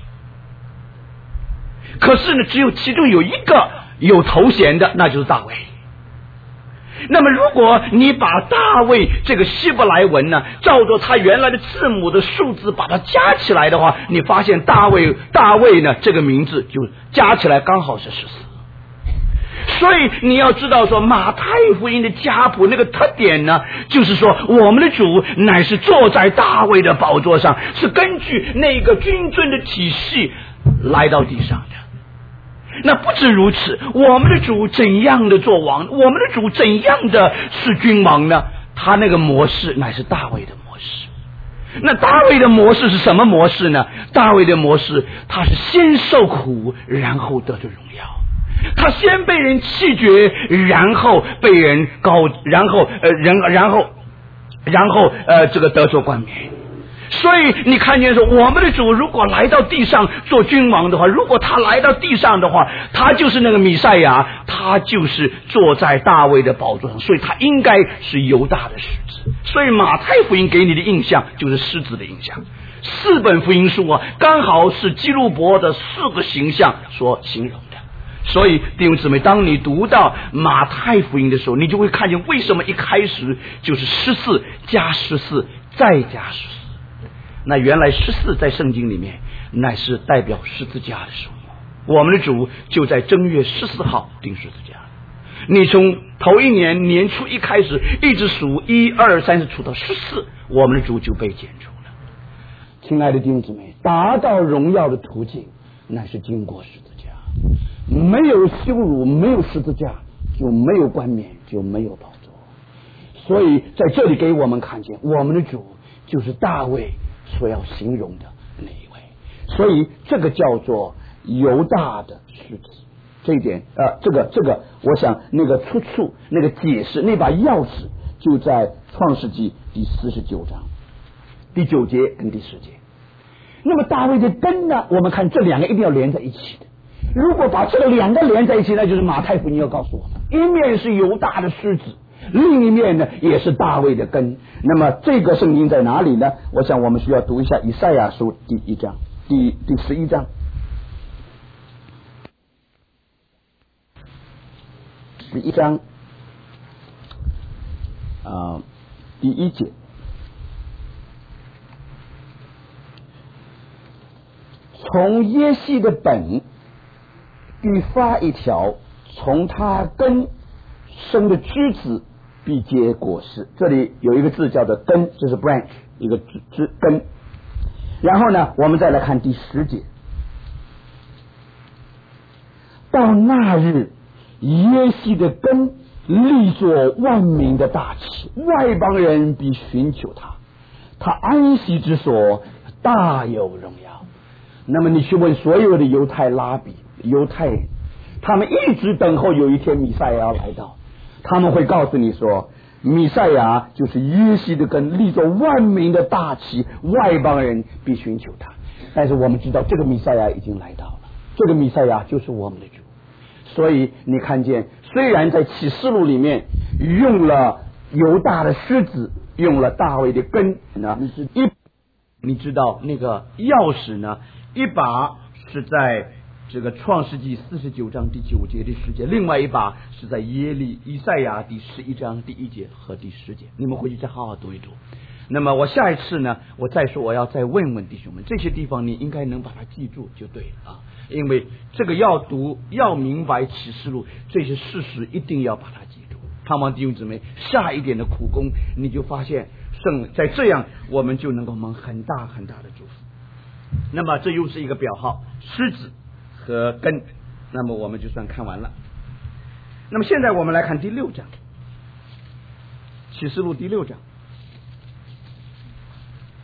[SPEAKER 2] 可是呢，只有其中有一个有头衔的，那就是大卫。那么如果你把大卫这个希伯来文呢，照着他原来的字母的数字把它加起来的话，你发现大卫呢这个名字就加起来刚好是14。所以你要知道说马太福音的家谱那个特点呢，就是说我们的主乃是坐在大卫的宝座上，是根据那个君尊的体系来到地上的。那不止如此，我们的主怎样的做王，我们的主怎样的是君王呢？他那个模式乃是大卫的模式。那大卫的模式是什么模式呢？大卫的模式他是先受苦，然后得着荣耀。他先被人弃绝，然后被人然后这个得着冠冕。所以你看见说我们的主如果来到地上做君王的话，如果他来到地上的话，他就是那个弥赛亚，他就是坐在大卫的宝座上，所以他应该是犹大的狮子。所以马太福音给你的印象就是狮子的印象。4本福音书啊，刚好是基路伯的4个形象所形容的。所以弟兄姊妹，当你读到马太福音的时候，你就会看见为什么一开始就是14加14再加14。那原来14在圣经里面乃是代表十字架的数目，我们的主就在正月14号钉十字架。你从头一年年初一开始一直数1、2、3数到14，我们的主就被剪除了。亲爱的弟兄姊妹，达到荣耀的途径乃是经过十字架，没有羞辱，没有十字架就没有冠冕，就没有宝座。所以在这里给我们看见我们的主就是大卫所要形容的那一位，所以这个叫做犹大的狮子。这一点这个我想那个出处那个解释那把钥匙就在创世纪第49章第9节跟第10节。那么大卫的根呢，我们看这两个一定要连在一起的。如果把这个两个连在一起，那就是马太福音要告诉我们，一面是犹大的狮子，另一面呢也是大卫的根。那么这个圣经在哪里呢？我想我们需要读一下以赛亚书第1章第11章11章第1节。从耶西的本必发一条，从他根生的枝子必结果实。这里有一个字叫做根，这是 branch 一个枝根。然后呢我们再来看第10节，到那日耶西的根立作万民的大旗，外邦人必寻求他，他安息之所大有荣耀。那么你去问所有的犹太拉比犹太人，他们一直等候有一天弥赛亚来到，他们会告诉你说弥赛亚就是耶西的根立作万民的大旗，外邦人必寻求他。但是我们知道这个弥赛亚已经来到了，这个弥赛亚就是我们的主。所以你看见虽然在启示录里面用了犹大的狮子，用了大卫的根，你知道那个钥匙呢，一把是在这个创世纪49章第9节第10节，另外一把是在以赛亚第11章第1节和第10节。你们回去再好好读一读。那么我下一次呢，我再说，我要再问问弟兄们，这些地方你应该能把它记住就对了啊。因为这个要读要明白启示录，这些事实一定要把它记住。盼望弟兄姊妹下一点的苦功，你就发现在这样我们就能够蒙很大很大的祝福。那么这又是一个表号，狮子和根，那么我们就算看完了。那么现在我们来看第6章，启示录第6章。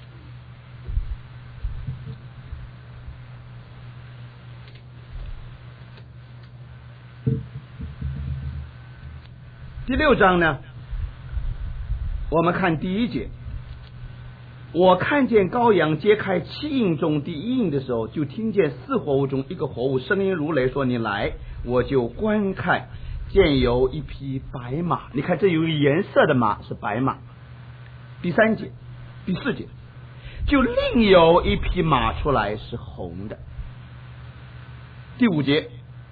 [SPEAKER 2] 第6章呢，我们看第1节，我看见羔羊揭开7印中第1印的时候，就听见4活物中一个活物声音如雷说，你来，我就观看，见有一匹白马。你看这有一个颜色的马是白马。第3节第4节，就另有一匹马出来是红的。第5节，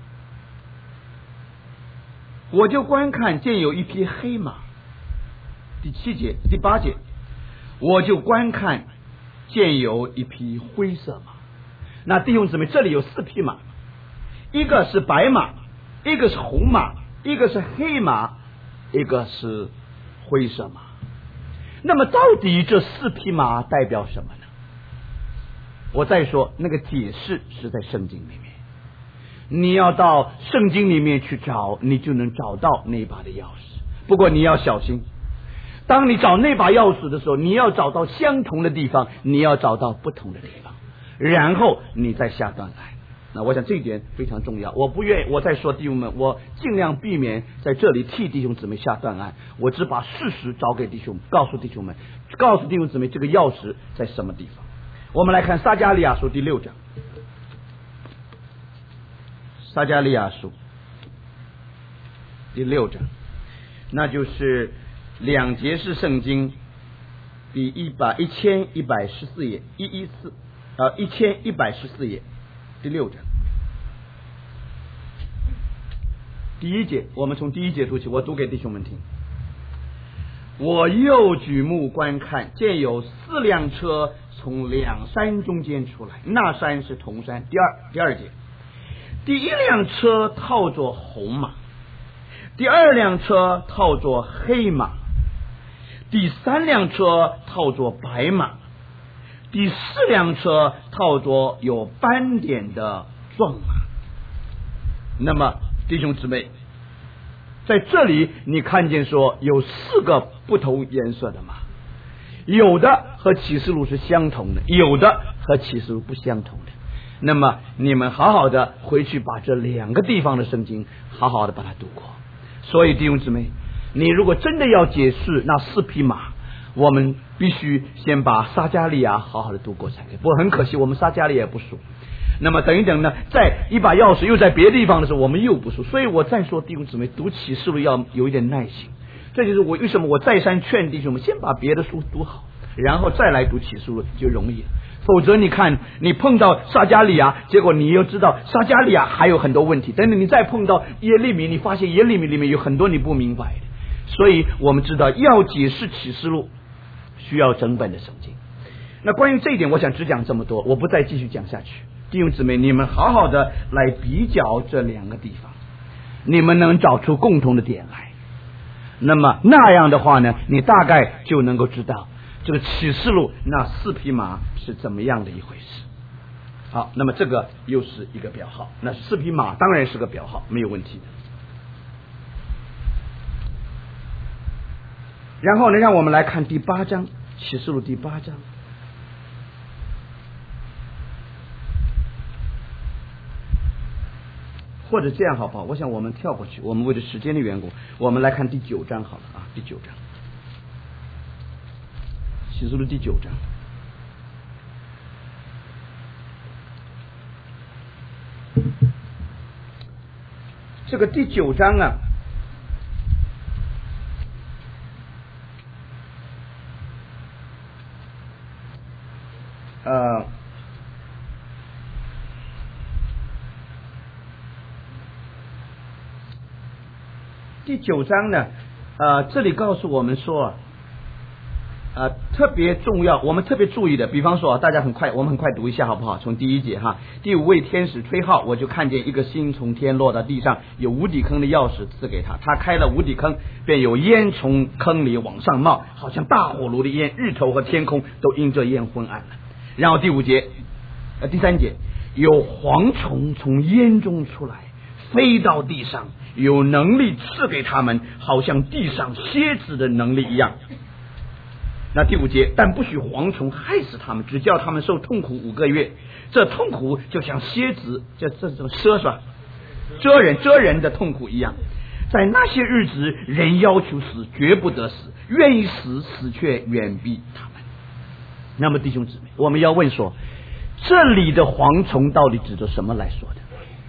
[SPEAKER 2] 我就观看，见有一匹黑马。第7节第8节，我就观看，见有一匹灰色马。那弟兄姊妹，这里有4匹马，一个是白马，一个是红马，一个是黑马，一个是灰色马。那么到底这4匹马代表什么呢？我再说，那个解释是在圣经里面，你要到圣经里面去找，你就能找到那把的钥匙。不过你要小心，当你找那把钥匙的时候，你要找到相同的地方，你要找到不同的地方，然后你再下断来。那我想这一点非常重要。我不愿意，我再说弟兄们，我尽量避免在这里替弟兄姊妹下断案，我只把事实找给弟兄，告诉弟兄们，告诉弟兄姊妹这个钥匙在什么地方。我们来看撒迦利亚书第6章，撒迦利亚书第6章，那就是2节是圣经第1114页1114页第6章第1节，我们从第1节读起，我读给弟兄们听。我又举目观看，见有4辆车从2山中间出来，那山是同山。第二节，第1辆车套着红马，第2辆车套着黑马，第3辆车套着白马，第4辆车套着有斑点的壮马。那么弟兄姊妹，在这里你看见说有4个不同颜色的马，有的和启示录是相同的，有的和启示录不相同的。那么你们好好的回去把这2个地方的圣经好好的把它读过。所以弟兄姊妹，你如果真的要解释那4匹马，我们必须先把撒迦利亚好好的读过才可以。不过很可惜我们撒迦利亚也不熟，那么等一等呢，在一把钥匙又在别的地方的时候我们又不熟。所以我再说弟兄姊妹，读启示录要有一点耐心。这就是我为什么我再三劝弟兄们先把别的书读好，然后再来读启示录就容易了。否则你看你碰到撒迦利亚，结果你又知道撒迦利亚还有很多问题，等等你再碰到耶利米，你发现耶利米里面有很多你不明白的。所以我们知道要解释启示录需要整本的圣经。那关于这一点我想只讲这么多，我不再继续讲下去。弟兄姊妹，你们好好的来比较这2个地方，你们能找出共同的点来，那么那样的话呢，你大概就能够知道这个启示录那4匹马是怎么样的一回事。好，那么这个又是一个表号，那4匹马当然是个表号，没有问题的。然后呢，让我们来看第8章，启示录第8章。或者这样好不好？我想我们跳过去，我们为了时间的缘故，我们来看第9章好了啊，第9章，启示录第9章。这个第9章啊，第9章呢，这里告诉我们说特别重要，我们特别注意的，比方说大家我们很快读一下好不好？从第1节哈，第5位天使吹号，我就看见一个星从天落到地上，有无底坑的钥匙赐给他，他开了无底坑，便有烟从坑里往上冒，好像大火炉的烟，日头和天空都因这烟昏暗了。然后第3节，有蝗虫从烟中出来，飞到地上，有能力赐给他们，好像地上蝎子的能力一样。那第5节，但不许蝗虫害死他们，只叫他们受痛苦5个月。这痛苦就像蝎子这种蛰蛰蛰人的痛苦一样。 在那些日子，人要求死，绝不得死；愿意死，死却远避他们。那么弟兄姊妹，我们要问说，这里的蝗虫到底指着什么来说的？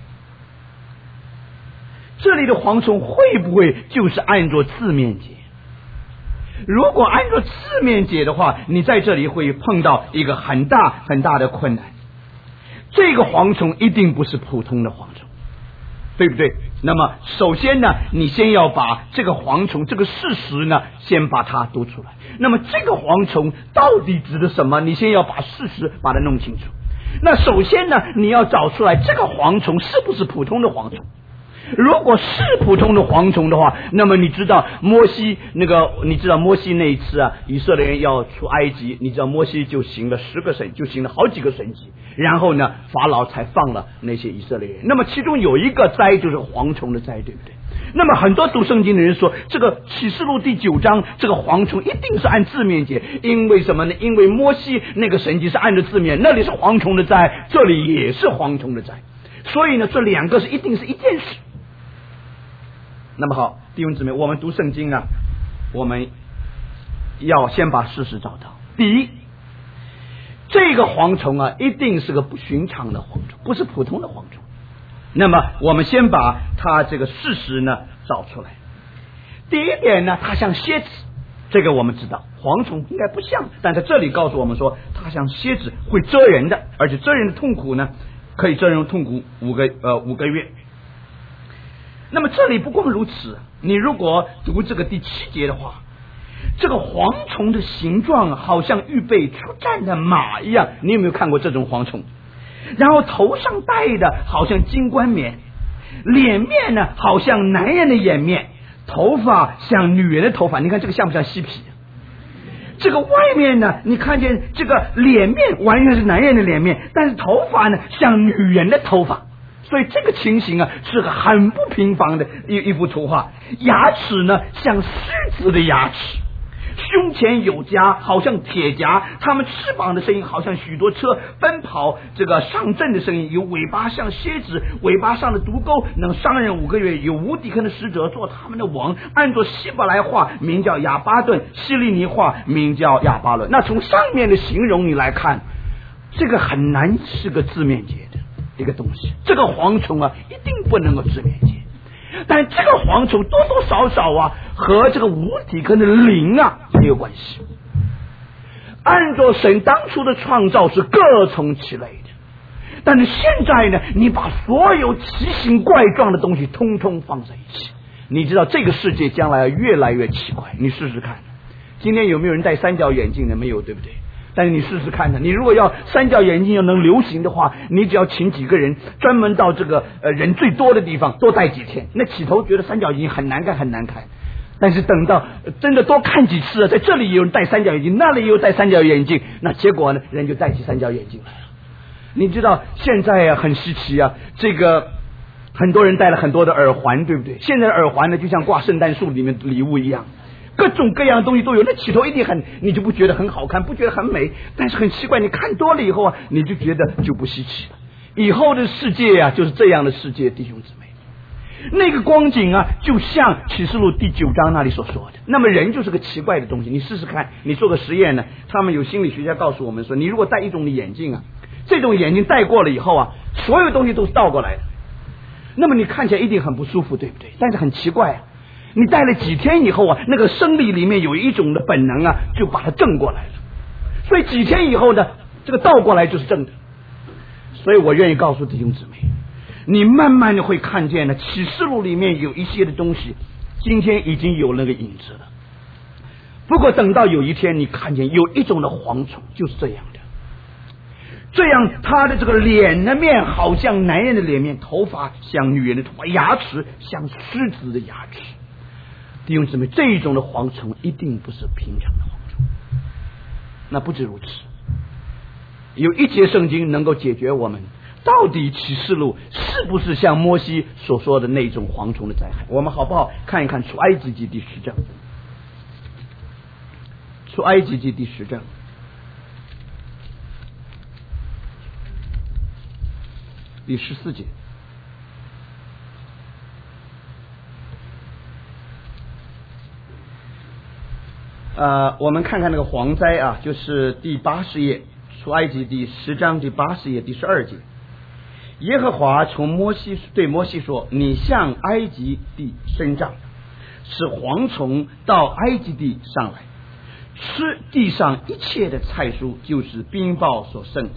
[SPEAKER 2] 这里的蝗虫会不会就是按照字面解？如果按照字面解的话，你在这里会碰到一个很大很大的困难。这个蝗虫一定不是普通的蝗虫，对不对？那么首先呢，你先要把这个蝗虫这个事实呢，先把它读出来。那么这个蝗虫到底指的什么？你先要把事实把它弄清楚。那首先呢，你要找出来这个蝗虫是不是普通的蝗虫。如果是普通的蝗虫的话，那么你知道摩西那一次啊，以色列人要出埃及，你知道摩西就行了10个神，就行了好几个神迹，然后呢，法老才放了那些以色列人。那么其中有一个灾就是蝗虫的灾，对不对？那么很多读圣经的人说，这个启示录第9章这个蝗虫一定是按字面解，因为什么呢？因为摩西那个神迹是按照字面，那里是蝗虫的灾，这里也是蝗虫的灾，所以呢，这两个一定是一件事。那么好，弟兄姊妹，我们读圣经啊，我们要先把事实找到。第一，这个蝗虫啊，一定是个不寻常的蝗虫，不是普通的蝗虫。那么我们先把它这个事实呢找出来。第一点呢，它像蝎子，这个我们知道，蝗虫应该不像，但在这里告诉我们说，它像蝎子，会蛰人的，而且蛰人的痛苦呢，可以蛰人痛苦5个月。那么这里不光如此，你如果读这个第7节的话，这个蝗虫的形状好像预备出战的马一样，你有没有看过这种蝗虫？然后头上戴的好像金冠冕，脸面呢好像男人的颜面，头发像女人的头发，你看这个像不像嬉皮？这个外面呢，你看见这个脸面完全是男人的脸面，但是头发呢像女人的头发。所以这个情形啊，是个很不平凡的一幅图画。牙齿呢像狮子的牙齿，胸前有夹，好像铁夹，它们翅膀的声音好像许多车奔跑这个上阵的声音，有尾巴像蝎子，尾巴上的毒钩能伤人5个月，有无底坑的使者做他们的王，按照希伯来话名叫亚巴顿，希利尼话名叫亚巴伦。那从上面的形容你来看，这个很难是个字面解的一个东西，这个蝗虫啊一定不能够字面解，但这个蝗虫多多少少啊和这个无底坑的灵啊也有关系。按照神当初的创造是各从其类的，但是现在呢，你把所有奇形怪状的东西通通放在一起，你知道这个世界将来越来越奇怪。你试试看，今天有没有人戴3角眼镜的？没有，对不对？但是你试试看呢，你如果要3角眼镜要能流行的话，你只要请几个人专门到这个人最多的地方多戴几天。那起头觉得3角眼镜很难看很难看，但是等到真的多看几次，在这里有人戴3角眼镜，那里有戴3角眼镜，那结果呢，人就戴起3角眼镜来了。你知道现在啊很稀奇啊，这个很多人戴了很多的耳环，对不对？现在的耳环呢就像挂圣诞树里面的礼物一样，各种各样的东西都有，那起头一定你就不觉得很好看，不觉得很美，但是很奇怪，你看多了以后啊，你就觉得就不稀奇了。以后的世界啊就是这样的世界，弟兄姊妹，那个光景啊就像启示录第9章那里所说的。那么人就是个奇怪的东西，你试试看，你做个实验呢，他们有心理学家告诉我们说，你如果戴一种的眼镜啊，这种眼镜戴过了以后啊，所有东西都是倒过来的，那么你看起来一定很不舒服，对不对？但是很奇怪啊，你戴了几天以后啊，那个生理里面有一种的本能啊，就把它正过来了。所以几天以后呢，这个倒过来就是正的。所以我愿意告诉弟兄姊妹，你慢慢的会看见呢，启示录里面有一些的东西，今天已经有那个影子了。不过等到有一天你看见有一种的蝗虫就是这样的，这样他的这个脸的面好像男人的脸面，头发像女人的头发，牙齿像狮子的牙齿。弟兄姊妹，这一种的蝗虫一定不是平常的蝗虫。那不止如此，有一节圣经能够解决我们到底启示录是不是像摩西所说的那种蝗虫的灾害。我们好不好看一看出埃及记第10章？出埃及记第10章第14节。 我们看看那个蝗灾啊，就是第80页，出埃及第10章第80页第12节。耶和华对摩西说：“你向埃及地伸杖，使蝗虫到埃及地上来，吃地上一切的菜蔬，就是冰雹所生的。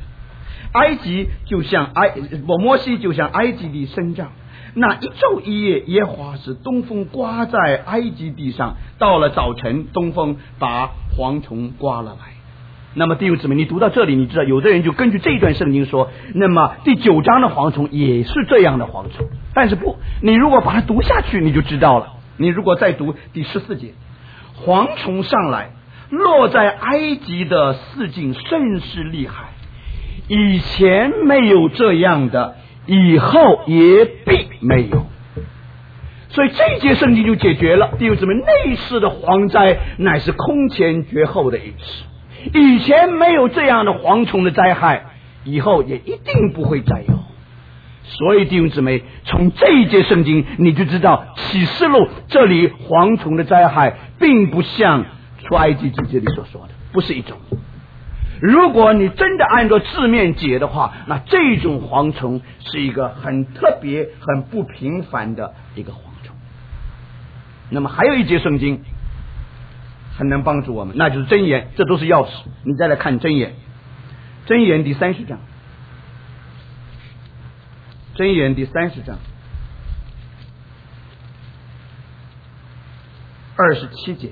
[SPEAKER 2] 摩西就向埃及地伸杖，那1昼1夜，耶和华使东风刮在埃及地上，到了早晨，东风把蝗虫刮了来。”那么弟兄姊妹，你读到这里，你知道有的人就根据这一段圣经说，那么第9章的蝗虫也是这样的蝗虫。但是不，你如果把它读下去，你就知道了。你如果再读第14节，蝗虫上来，落在埃及的四境，甚是厉害，以前没有这样的，以后也必没有。所以这一节圣经就解决了弟兄姊妹，那世的蝗灾乃是空前绝后的一次。以前没有这样的蝗虫的灾害，以后也一定不会再有。所以弟兄姊妹，从这一节圣经你就知道启示录这里蝗虫的灾害并不像出埃及记这里所说的，不是一种。如果你真的按照字面解的话，那这种蝗虫是一个很特别很不平凡的一个蝗虫。那么还有一节圣经很能帮助我们，那就是箴言，这都是钥匙。你再来看箴言，箴言第30章，箴言第30章27节，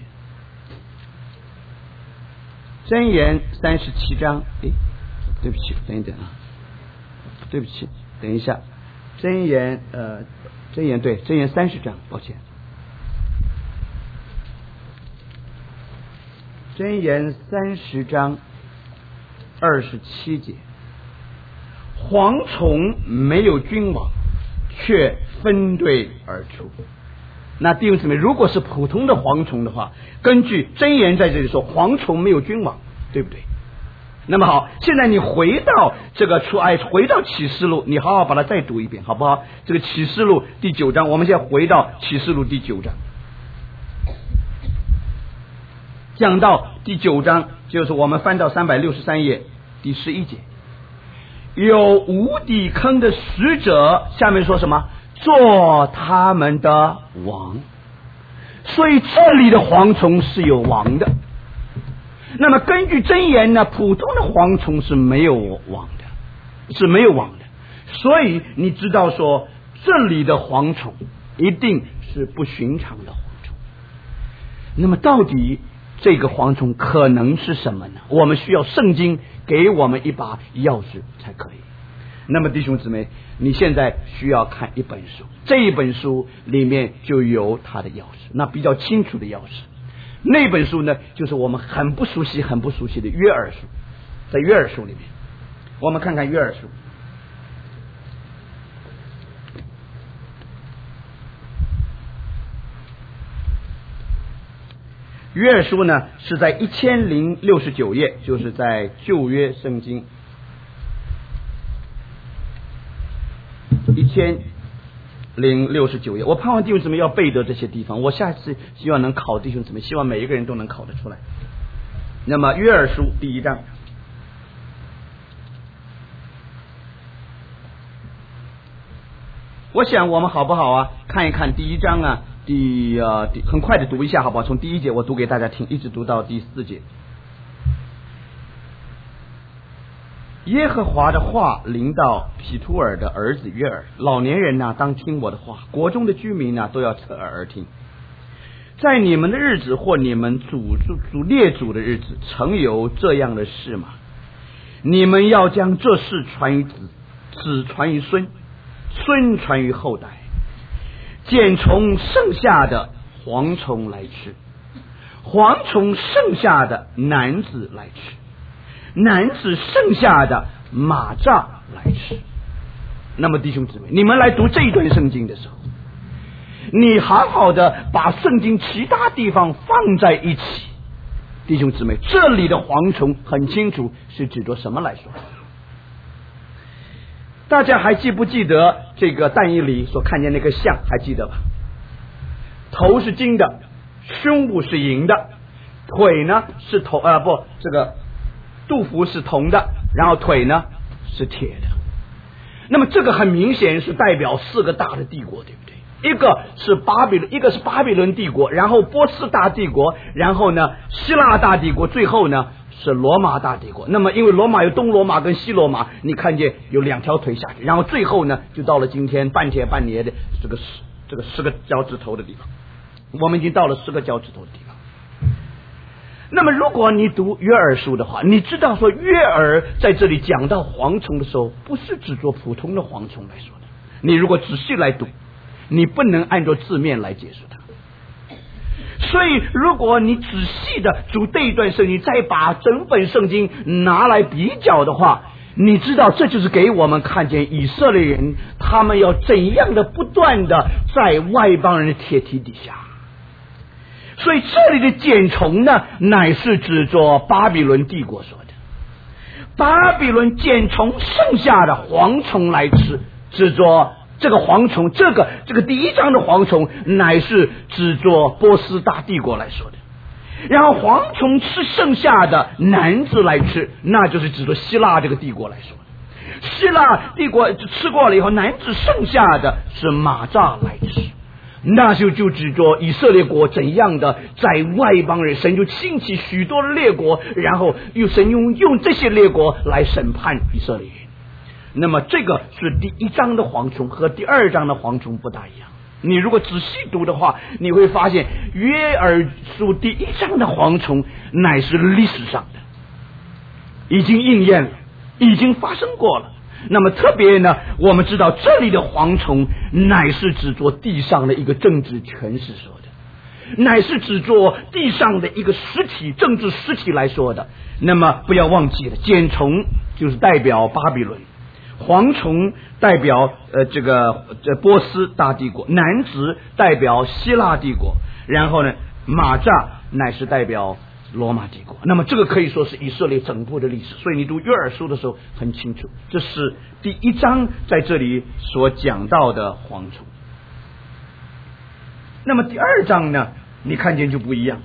[SPEAKER 2] 箴言37章，对不起，等一等啊，对不起，等一下，箴言30章，抱歉。箴言30章27节，蝗虫没有君王，却分队而出。那弟兄姊妹，如果是普通的蝗虫的话，根据箴言在这里说蝗虫没有君王，对不对？那么好，现在你回到这个回到启示录，你好好把它再读一遍好不好？这个启示录第9章，我们现在回到启示录第9章，讲到第9章，就是我们翻到363页第11节，有无底坑的使者，下面说什么？做他们的王。所以这里的蝗虫是有王的。那么根据箴言呢，普通的蝗虫是没有王的，是没有王的。所以你知道说，这里的蝗虫一定是不寻常的蝗虫。那么到底这个蝗虫可能是什么呢？我们需要圣经给我们一把钥匙才可以。那么弟兄姊妹，你现在需要看一本书，这一本书里面就有它的钥匙，那比较清楚的钥匙。那本书呢，就是我们很不熟悉的约珥书。在约珥书里面，我们看看约珥书。约珥书呢是在1069页，就是在旧约圣经1069页。我盼望弟兄姊妹要背得这些地方，我下次希望能考弟兄姊妹，希望每一个人都能考得出来。那么约珥书第1章，我想我们好不好啊？看一看第1章啊，很快的读一下好不好？从第1节我读给大家听，一直读到第4节。耶和华的话临到毗突尔的儿子约珥，老年人呐，当听我的话，国中的居民呐，都要侧耳而听。在你们的日子或你们列祖的日子，曾有这样的事吗？你们要将这事传于子，子传于孙，孙传于后代。捡从剩下的蝗虫来吃，蝗虫剩下的男子来吃，男子剩下的马蚱来吃。那么弟兄姊妹，你们来读这一段圣经的时候，你好好的把圣经其他地方放在一起，弟兄姊妹，这里的蝗虫很清楚是指着什么来说。大家还记不记得这个但以理所看见那个像，还记得吧？头是金的，胸部是银的， 腿呢是铜这个肚腹是铜的，然后腿呢是铁的。那么这个很明显是代表4个大的帝国，对不对？一个是巴比伦帝国，然后波斯大帝国，然后呢希腊大帝国，最后呢是罗马大帝国。那么因为罗马有东罗马跟西罗马，你看见有2条腿下去，然后最后呢就到了今天半铁半泥的这个10个脚趾头的地方，我们已经到了10个脚趾头的地方。那么如果你读约珥书的话，你知道说约珥在这里讲到蝗虫的时候，不是只做普通的蝗虫来说的。你如果仔细来读，你不能按照字面来解释它。所以如果你仔细的读这一段圣经，再把整本圣经拿来比较的话，你知道这就是给我们看见以色列人他们要怎样的不断的在外邦人的铁蹄底下。所以这里的茧虫呢，乃是指着巴比伦帝国说的。巴比伦茧虫剩下的蝗虫来吃，指着这个蝗虫，这个第1章的蝗虫乃是指着波斯大帝国来说的。然后蝗虫吃剩下的男子来吃，那就是指着希腊这个帝国来说的。希腊帝国吃过了以后，男子剩下的是马蚱来吃，那就指着以色列国怎样的在外邦人，神就兴起许多的列国，然后神用这些列国来审判以色列人。那么这个是第1章的蝗虫，和第2章的蝗虫不大一样。你如果仔细读的话，你会发现约珥书第1章的蝗虫乃是历史上的，已经应验了，已经发生过了。那么特别呢，我们知道这里的蝗虫乃是指着地上的一个政治权势说的，乃是指着地上的一个实体，政治实体来说的。那么不要忘记了，茧虫就是代表巴比伦，蝗虫代表波斯大帝国，男子代表希腊帝国，然后呢马蚱乃是代表罗马帝国。那么这个可以说是以色列整部的历史，所以你读约珥书的时候很清楚，这是第1章在这里所讲到的蝗虫。那么第2章呢，你看见就不一样。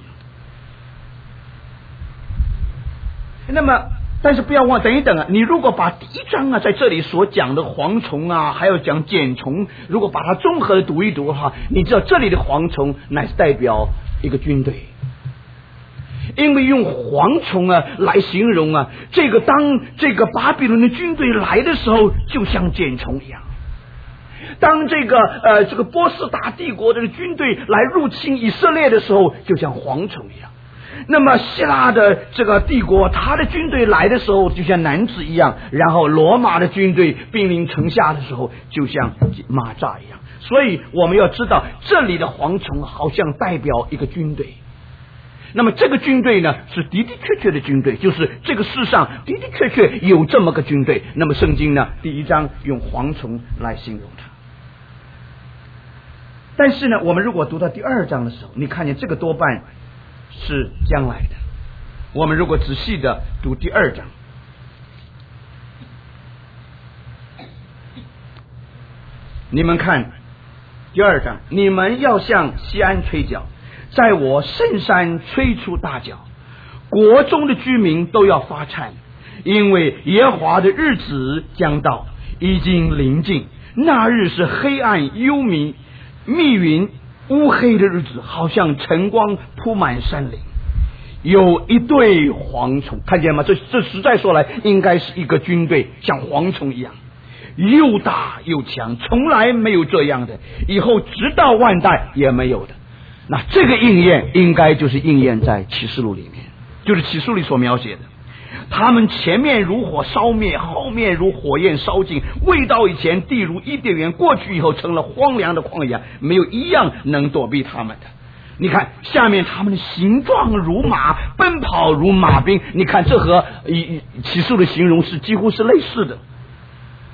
[SPEAKER 2] 那么但是不要忘，等一等啊！你如果把第1章啊在这里所讲的蝗虫啊，还有讲茧虫，如果把它综合的读一读的话，你知道这里的蝗虫乃是代表一个军队。因为用蝗虫啊来形容啊，当这个巴比伦的军队来的时候，就像茧虫一样；当这个波斯大帝国的军队来入侵以色列的时候，就像蝗虫一样。那么希腊的这个帝国，他的军队来的时候就像男子一样，然后罗马的军队兵临城下的时候就像马蚱一样。所以我们要知道，这里的蝗虫好像代表一个军队。那么这个军队呢，是的的确确的军队，就是这个世上的的确确有这么个军队。那么圣经呢，第1章用蝗虫来形容它。但是呢，我们如果读到第2章的时候，你看见这个多半是将来的。我们如果仔细的读第2章，你们看第2章，你们要向西安吹角，在我圣山吹出大角，国中的居民都要发颤，因为耶和华的日子将到，已经临近。那日是黑暗幽密云乌黑的日子，好像晨光铺满山岭。有一队蝗虫，看见吗？这实在说来，应该是一个军队，像蝗虫一样，又大又强，从来没有这样的，以后直到万代也没有的。那这个应验应该就是应验在启示录里面，就是启示录里所描写的。他们前面如火烧灭，后面如火焰烧尽，未到以前地如伊甸园，过去以后成了荒凉的旷野，没有一样能躲避他们的。你看下面他们的形状如马，奔跑如马兵，你看这和启示录的形容是几乎是类似的。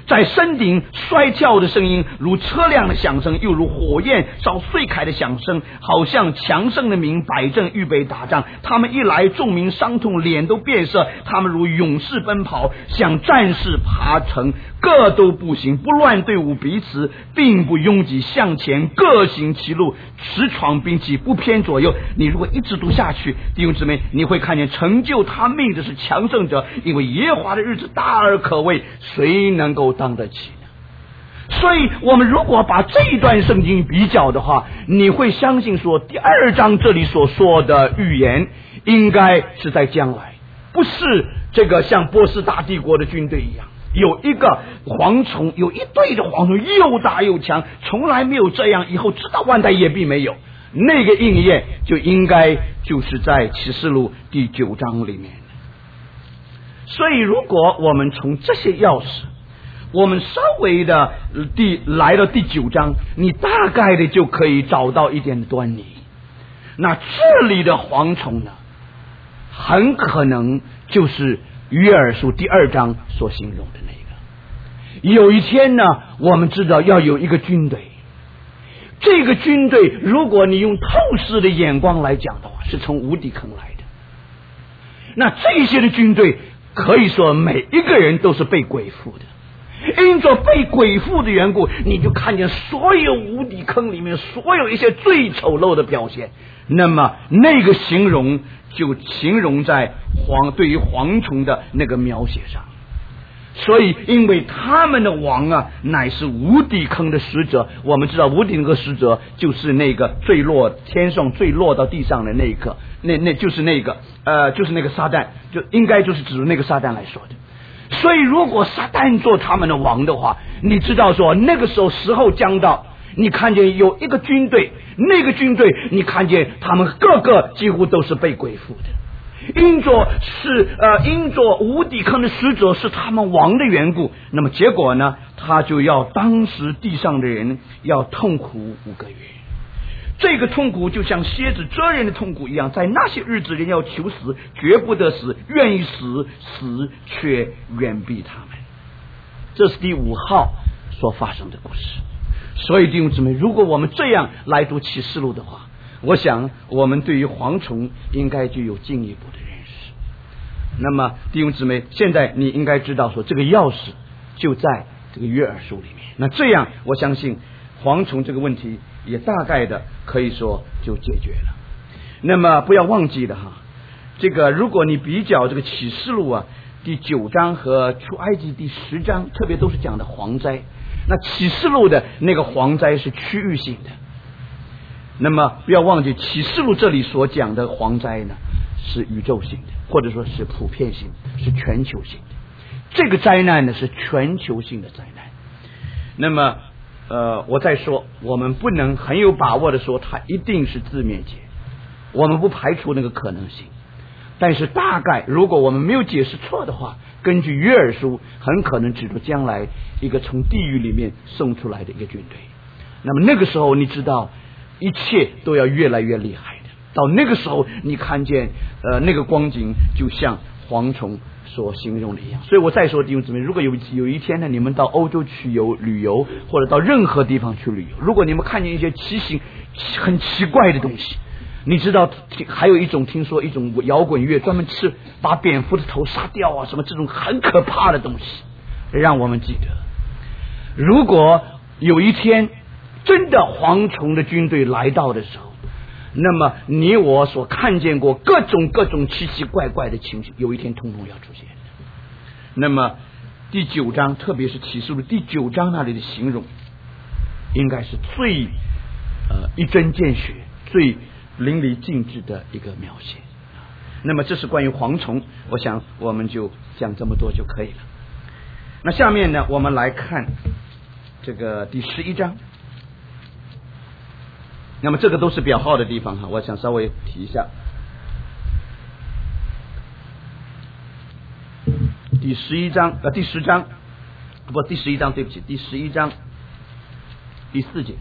[SPEAKER 2] 在山顶摔跳的声音，如车辆的响声，又如火焰烧碎开的响声，好像强盛的民摆阵预备打仗。他们一来，众民伤痛，脸都变色。他们如勇士奔跑，像战士爬城，各都步行，不乱队伍，彼此并不拥挤，向前各行其路，驰闯兵器，不偏左右。你如果一直读下去，弟兄姊妹，你会看见成就他命的是强盛者，因为耶和华的日子大而可畏，谁能够当得起呢？所以我们如果把这一段圣经比较的话，你会相信说第2章这里所说的预言应该是在将来，不是这个像波斯大帝国的军队一样，有一个蝗虫，有一队的蝗虫又大又强，从来没有这样，以后直到万代也必没有。那个应验就应该就是在启示录第9章里面。所以如果我们从这些钥匙，我们稍微的来到第9章，你大概的就可以找到一点端倪。那这里的蝗虫呢，很可能就是约珥书第2章所形容的那个。有一天呢，我们知道要有一个军队，这个军队如果你用透视的眼光来讲的话，是从无底坑来的。那这些的军队可以说每一个人都是被鬼附的，因着被鬼附的缘故，你就看见所有无底坑里面所有一些最丑陋的表现。那么那个形容就形容在对于蝗虫的那个描写上。所以因为他们的王啊，乃是无底坑的使者。我们知道无底坑的使者就是那个坠落天上坠落到地上的那一刻，那就是那个就是那个撒旦，就应该就是指那个撒旦来说的。所以如果撒旦做他们的王的话，你知道说那个时候时候将到，你看见有一个军队，那个军队你看见他们个个几乎都是被鬼附的。因着无底坑的使者是他们王的缘故，那么结果呢，他就要当时地上的人要痛苦5个月。这个痛苦就像蝎子蛰人的痛苦一样，在那些日子人要求死，绝不得死，愿意死，死却远避他们。这是第5号所发生的故事。所以弟兄姊妹，如果我们这样来读启示录的话，我想我们对于蝗虫应该就有进一步的认识。那么弟兄姊妹，现在你应该知道说这个钥匙就在这个约珥书里面。那这样我相信蝗虫这个问题也大概的可以说就解决了。那么不要忘记了哈，这个如果你比较这个启示录啊第9章和出埃及第10章，特别都是讲的蝗灾，那启示录的那个蝗灾是区域性的。那么不要忘记启示录这里所讲的蝗灾呢是宇宙性的，或者说是普遍性的，是全球性的。这个灾难呢是全球性的灾难。那么我再说，我们不能很有把握的说它一定是自灭节，我们不排除那个可能性。但是大概如果我们没有解释错的话，根据约珥书很可能指出将来一个从地狱里面送出来的一个军队。那么那个时候你知道一切都要越来越厉害的，到那个时候你看见那个光景就像蝗虫所形容的一样。所以我再说弟兄姊妹，如果有一天呢，你们到欧洲去旅游，或者到任何地方去旅游，如果你们看见一些很奇怪的东西，你知道还有一种听说一种摇滚乐专门把蝙蝠的头杀掉啊，什么这种很可怕的东西，让我们记得，如果有一天真的蝗虫的军队来到的时候，那么你我所看见过各种奇奇怪怪的情形，有一天通通要出现的。那么第9章，特别是启示录第9章那里的形容，应该是最一针见血、最淋漓尽致的一个描写。那么这是关于蝗虫，我想我们就讲这么多就可以了。那下面呢，我们来看这个第11章。那么这个都是表号的地方哈，我想稍微提一下。第11章第10章不，第11章对不起，第11章第4节。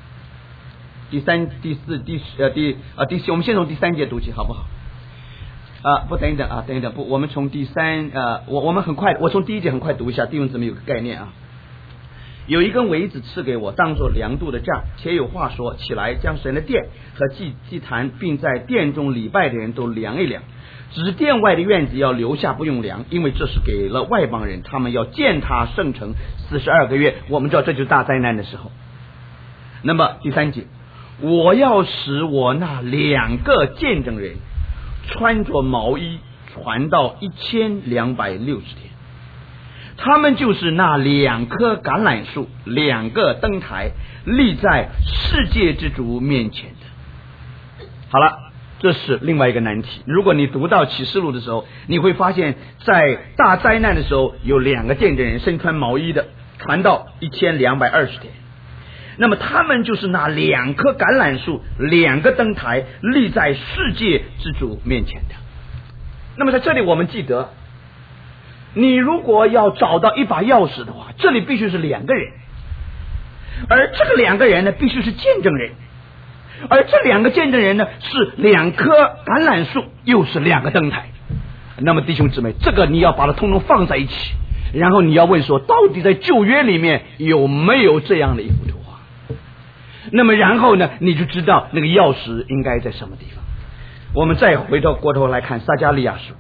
[SPEAKER 2] 我们先从第3节读起好不好？
[SPEAKER 1] 不，等一等，不，我们从第三我们很快，我从第一节很快读一下，弟兄姊妹有个概念啊。有一根苇子赐给我，当作量度的杖，且有话说：起来，将神的殿和祭坛，并在殿中礼拜的人都量一量。只是殿外的院子要留下，不用量，因为这是给了外邦人，他们要践踏圣城42个月。我们知道这就是大灾难的时候。那么第3节，我要使我那2个见证人穿着毛衣传到1260天。他们就是那2棵橄榄树，2个灯台，立在世界之主面前的。好了，这是另外一个难题。如果你读到启示录的时候，你会发现在大灾难的时候有2个见证人身穿毛衣的，传到1220天。那么他们就是那2棵橄榄树，2个灯台，立在世界之主面前的。那么在这里我们记得，你如果要找到一把钥匙的话，这里必须是2个人，而这个2个人呢，必须是见证人，而这2个见证人呢，是2棵橄榄树，又是2个灯台。那么弟兄姊妹，这个你要把它通通放在一起，然后你要问说，到底在旧约里面有没有这样的一幅图画？那么然后呢，你就知道那个钥匙应该在什么地方。我们再回到过头来看撒迦利亚书，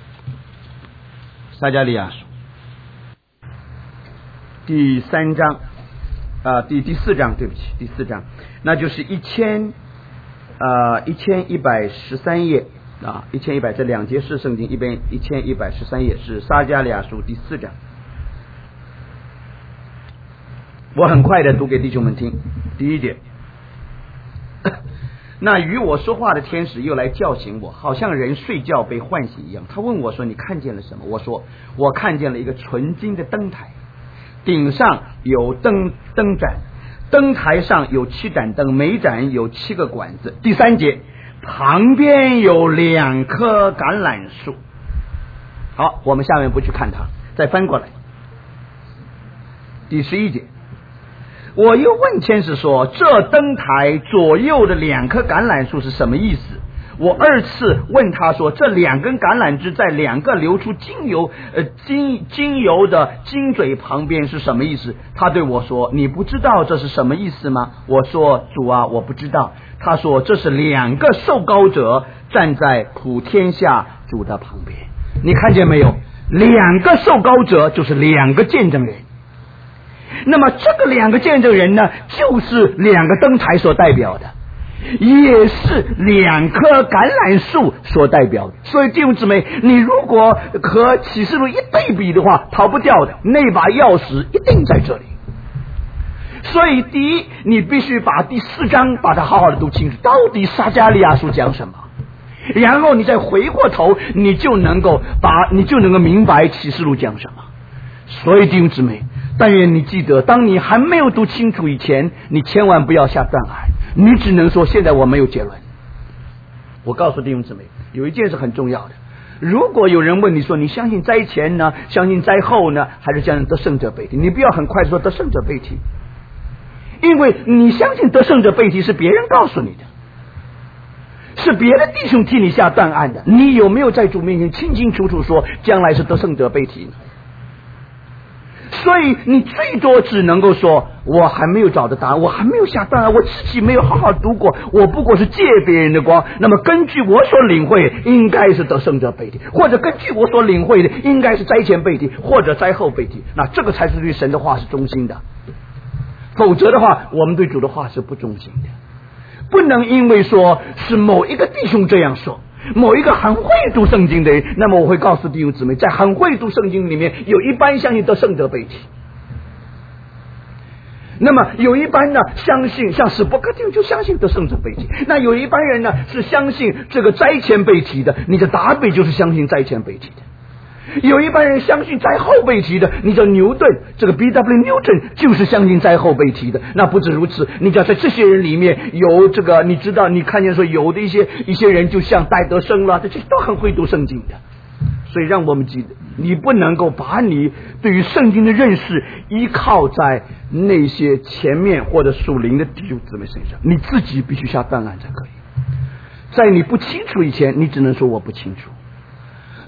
[SPEAKER 1] 第3章第4章，对不起，第4章，那就是1113页1100，这2节是圣经，一边1113页是撒迦利亚书第4章。我很快的读给弟兄们听。第1节，那与我说话的天使又来叫醒我，好像人睡觉被唤醒一样。他问我说，你看见了什么？我说，我看见了一个纯金的灯台，顶上有灯盏，灯台上有7盏灯，每盏有7个管子。第3节，旁边有2棵橄榄树。好，我们下面不去看它，再翻过来。第11节，我又问天使说，这灯台左右的2棵橄榄树是什么意思？我2次问他说，这2根橄榄枝在2个流出精油的金嘴旁边是什么意思？他对我说，你不知道这是什么意思吗？我说，主啊，我不知道。他说，这是2个受膏者站在普天下主的旁边。你看见没有？2个受膏者就是2个见证人。那么这个2个见证人呢，就是2个灯台所代表的，也是2棵橄榄树所代表的。所以弟兄姊妹，你如果和启示录一对比的话，逃不掉的，那把钥匙一定在这里。所以第一，你必须把第4章把它好好的读清楚，到底撒迦利亚书讲什么，然后你再回过头，你就能够明白启示录讲什么。所以弟兄姊妹，但愿你记得，当你还没有读清楚以前，你千万不要下断案，你只能说现在我没有结论。我告诉弟兄姊妹，有一件事很重要的，如果有人问你说，你相信灾前呢，相信灾后呢，还是相信得胜者被提，你不要很快说得胜者被提，因为你相信得胜者被提是别人告诉你的，是别的弟兄替你下断案的，你有没有在主面前清清楚楚说将来是得胜者被提呢？所以你最多只能够说，我还没有找到答案，我还没有下断案，我自己没有好好读过，我不过是借别人的光。那么根据我所领会，应该是得胜者被提，或者根据我所领会的，应该是灾前被提，或者灾后被提。那这个才是对神的话是忠心的，否则的话，我们对主的话是不忠心的。不能因为说是某一个弟兄这样说，某一个很会读圣经的人，那么我会告诉弟兄姊妹，在很会读圣经里面，有一班相信得胜者被提，那么有一班呢相信像史伯克丁就相信得胜者被提，那有一班人呢是相信这个灾前被提的，你的达比就是相信灾前被提的。有一般人相信灾后被提的，你叫牛顿，这个 B.W. Newton 就是相信灾后被提的。那不止如此，你知道在这些人里面有这个，你知道你看见说有的一些人就像戴德生了，这些都很会读圣经的。所以让我们记得，你不能够把你对于圣经的认识依靠在那些前面或者属灵的弟兄姊妹身上，你自己必须下断案才可以。在你不清楚以前，你只能说我不清楚。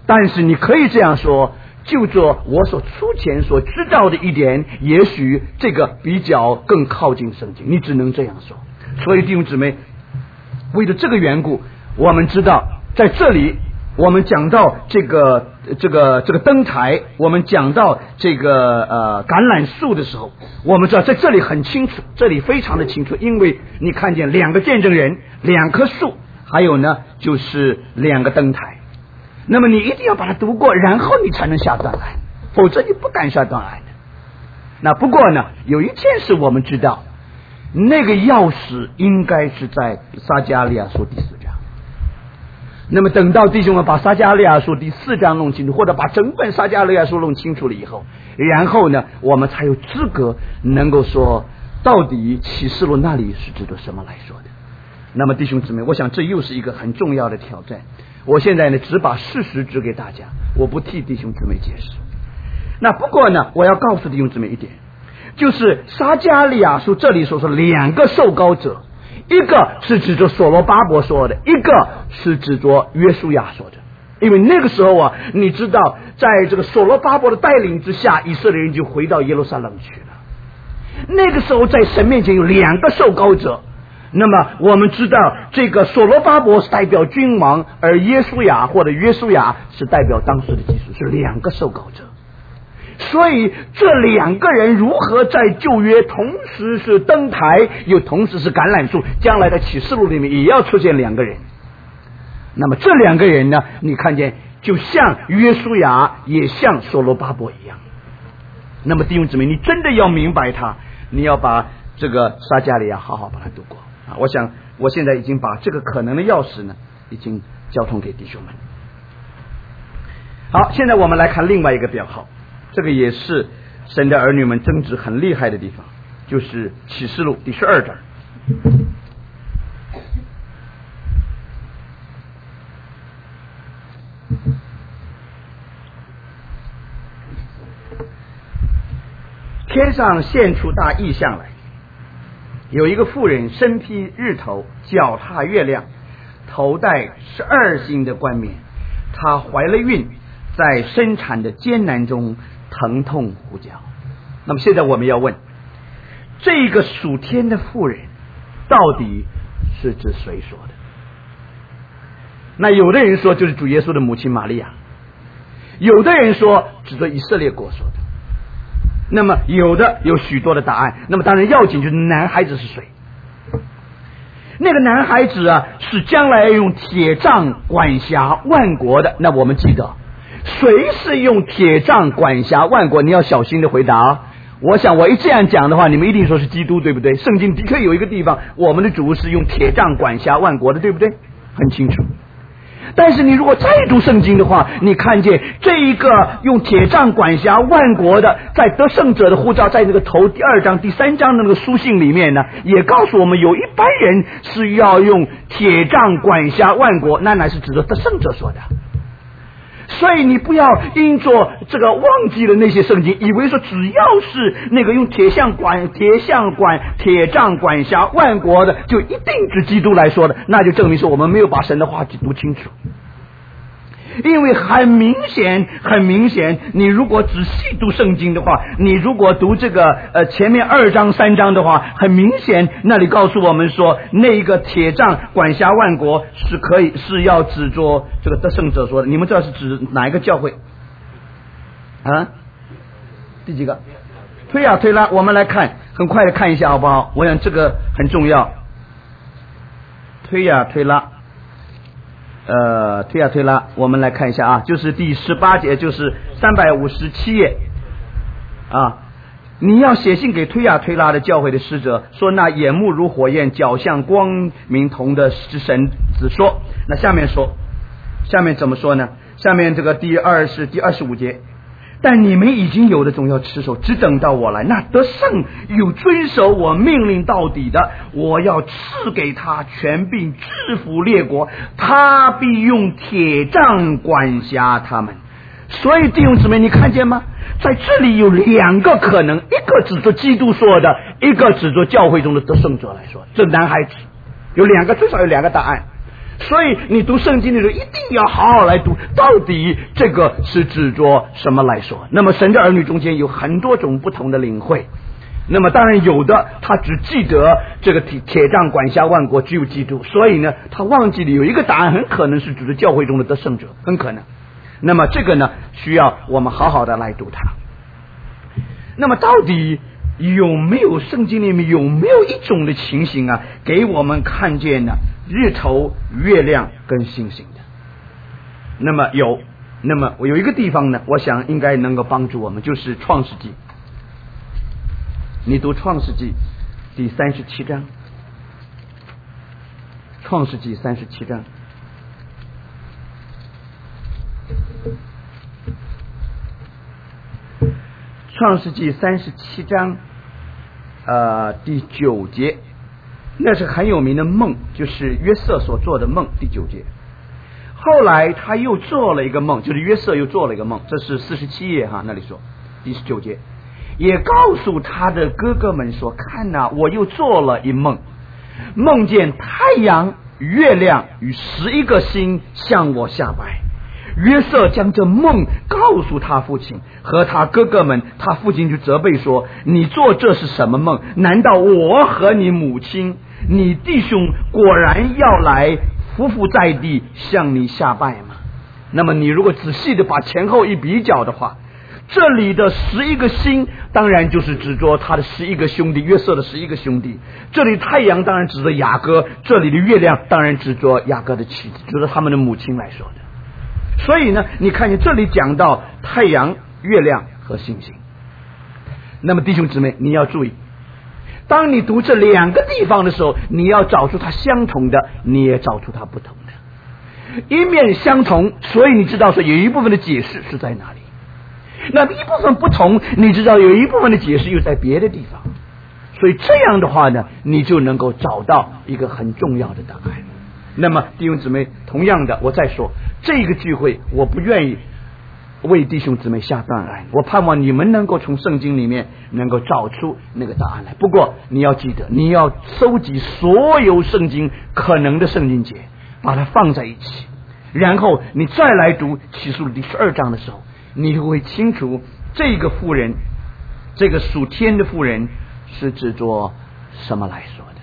[SPEAKER 2] 但是你可以这样说，就做我所粗浅所知道的一点，也许这个比较更靠近圣经，你只能这样说。所以弟兄姊妹，为了这个缘故，我们知道在这里我们讲到这个灯台，我们讲到这个橄榄树的时候，我们知道在这里很清楚，这里非常的清楚，因为你看见2个见证人，2棵树，还有呢就是2个灯台。那么你一定要把它读过，然后你才能下断案，否则你不敢下断案的。那不过呢，有一件事我们知道，那个钥匙应该是在撒迦利亚书第4章。那么等到弟兄们把撒迦利亚书第4章弄清楚，或者把整本撒迦利亚书弄清楚了以后，然后呢我们才有资格能够说到底启示录那里是指的什么来说的。那么弟兄姊妹，我想这又是一个很重要的挑战。我现在呢只把事实指给大家，我不替弟兄姊妹解释。那不过呢，我要告诉弟兄姊妹一点，就是撒迦利亚书这里所说2个受膏者，一个是指着所罗巴伯说的，一个是指着约书亚说的。因为那个时候啊，你知道在这个所罗巴伯的带领之下，以色列人就回到耶路撒冷去了。那个时候在神面前有2个受膏者，那么我们知道这个所罗巴伯是代表君王，而耶稣亚或者约书亚是代表当时的祭司，是2个受膏者。所以这2个人如何在旧约同时是灯台又同时是橄榄树，将来的启示录里面也要出现2个人。那么这2个人呢，你看见就像约书亚也像所罗巴伯一样。那么弟兄姊妹，你真的要明白他，你要把这个撒迦利亚好好把它读过啊！我想我现在已经把这个可能的钥匙呢已经交通给弟兄们。好，现在我们来看另外一个表号，这个也是神的儿女们争执很厉害的地方，就是启示录第12章。天上现出大异象来，有一个妇人身披日头，脚踏月亮，头戴12星的冠冕，她怀了孕，在生产的艰难中疼痛呼叫。那么现在我们要问，这个属天的妇人到底是指谁说的？那有的人说就是主耶稣的母亲玛利亚，有的人说指着以色列国说的，那么有许多的答案。那么当然要紧就是男孩子是谁。那个男孩子啊，是将来用铁杖管辖万国的。那我们记得谁是用铁杖管辖万国？你要小心的回答啊！我想我一这样讲的话，你们一定说是基督，对不对？圣经的确有一个地方我们的主是用铁杖管辖万国的，对不对？很清楚。但是你如果再读圣经的话，你看见这一个用铁杖管辖万国的，在得胜者的呼召，在那个头第2章第3章的那个书信里面呢，也告诉我们有一般人是要用铁杖管辖万国，那乃是指着得胜者说的。所以你不要因着这个忘记了那些圣经，以为说只要是那个用铁杖管辖万国的，就一定指基督来说的，那就证明说我们没有把神的话读清楚。因为很明显，你如果仔细读圣经的话，你如果读这个前面2章3章的话，很明显那里告诉我们说，那个铁杖管辖万国是要指着这个得胜者说的。你们知道是指哪一个教会啊？第几个？推呀推拉。我们来看，很快的看一下好不好？我想这个很重要。推呀推拉，推拉，我们来看一下啊，就是第18节，就是357页啊。你要写信给推呀推拉的教会的使者，说那眼目如火焰，脚像光明铜的之神子说。那下面怎么说呢？下面这个第25节，但你们已经有的总要持守，只等到我来。那得胜有遵守我命令到底的，我要赐给他权柄制服列国，他必用铁杖管辖他们。所以弟兄姊妹，你看见吗？在这里有2个可能，一个指着基督说的，一个指着教会中的得胜者来说。这男孩子有2个，至少有2个答案。 所以你读圣经的时候一定要好好来读，到底这个是指着什么来说。那么神的儿女中间有很多种不同的领会，那么当然有的他只记得这个铁杖管辖万国只有基督，所以呢他忘记了有一个答案，很可能是指着教会中的得胜者，很可能。那么这个呢需要我们好好的来读它。那么到底有没有圣经里面有没有一种的情形啊，给我们看见呢日头、月亮跟星星的？那么有，那么我有一个地方呢，我想应该能够帮助我们，就是创世纪。你读创世纪第37章，创世纪37章。创世纪37章第9节，那是很有名的梦，就是约瑟所做的梦。第9节，后来他又做了一个梦，就是约瑟又做了一个梦，这是47页那里说第9节，也告诉他的哥哥们说，看哪，我又做了一梦，梦见太阳、月亮与11个星向我下拜。约瑟将这梦告诉他父亲和他哥哥们，他父亲就责备说，你做这是什么梦？难道我和你母亲、你弟兄果然要来匍匐在地向你下拜吗？那么你如果仔细的把前后一比较的话，这里的11个星当然就是指着他的11个兄弟，约瑟的11个兄弟。这里太阳当然指着雅各，这里的月亮当然指着雅各的妻子，就是他们的母亲来说的。所以呢你看见这里讲到太阳、月亮和星星。那么弟兄姊妹你要注意，当你读这两个地方的时候，你要找出它相同的，你也找出它不同的。一面相同，所以你知道说有一部分的解释是在哪里，那么一部分不同，你知道有一部分的解释又在别的地方。所以这样的话呢，你就能够找到一个很重要的答案。那么弟兄姊妹，同样的我再说，这个聚会我不愿意为弟兄姊妹下断案，我盼望你们能够从圣经里面能够找出那个答案来。不过你要记得，你要收集所有圣经可能的圣经节，把它放在一起，然后你再来读启示录第12章的时候，你就会清楚这个妇人，这个属天的妇人是指着什么来说的。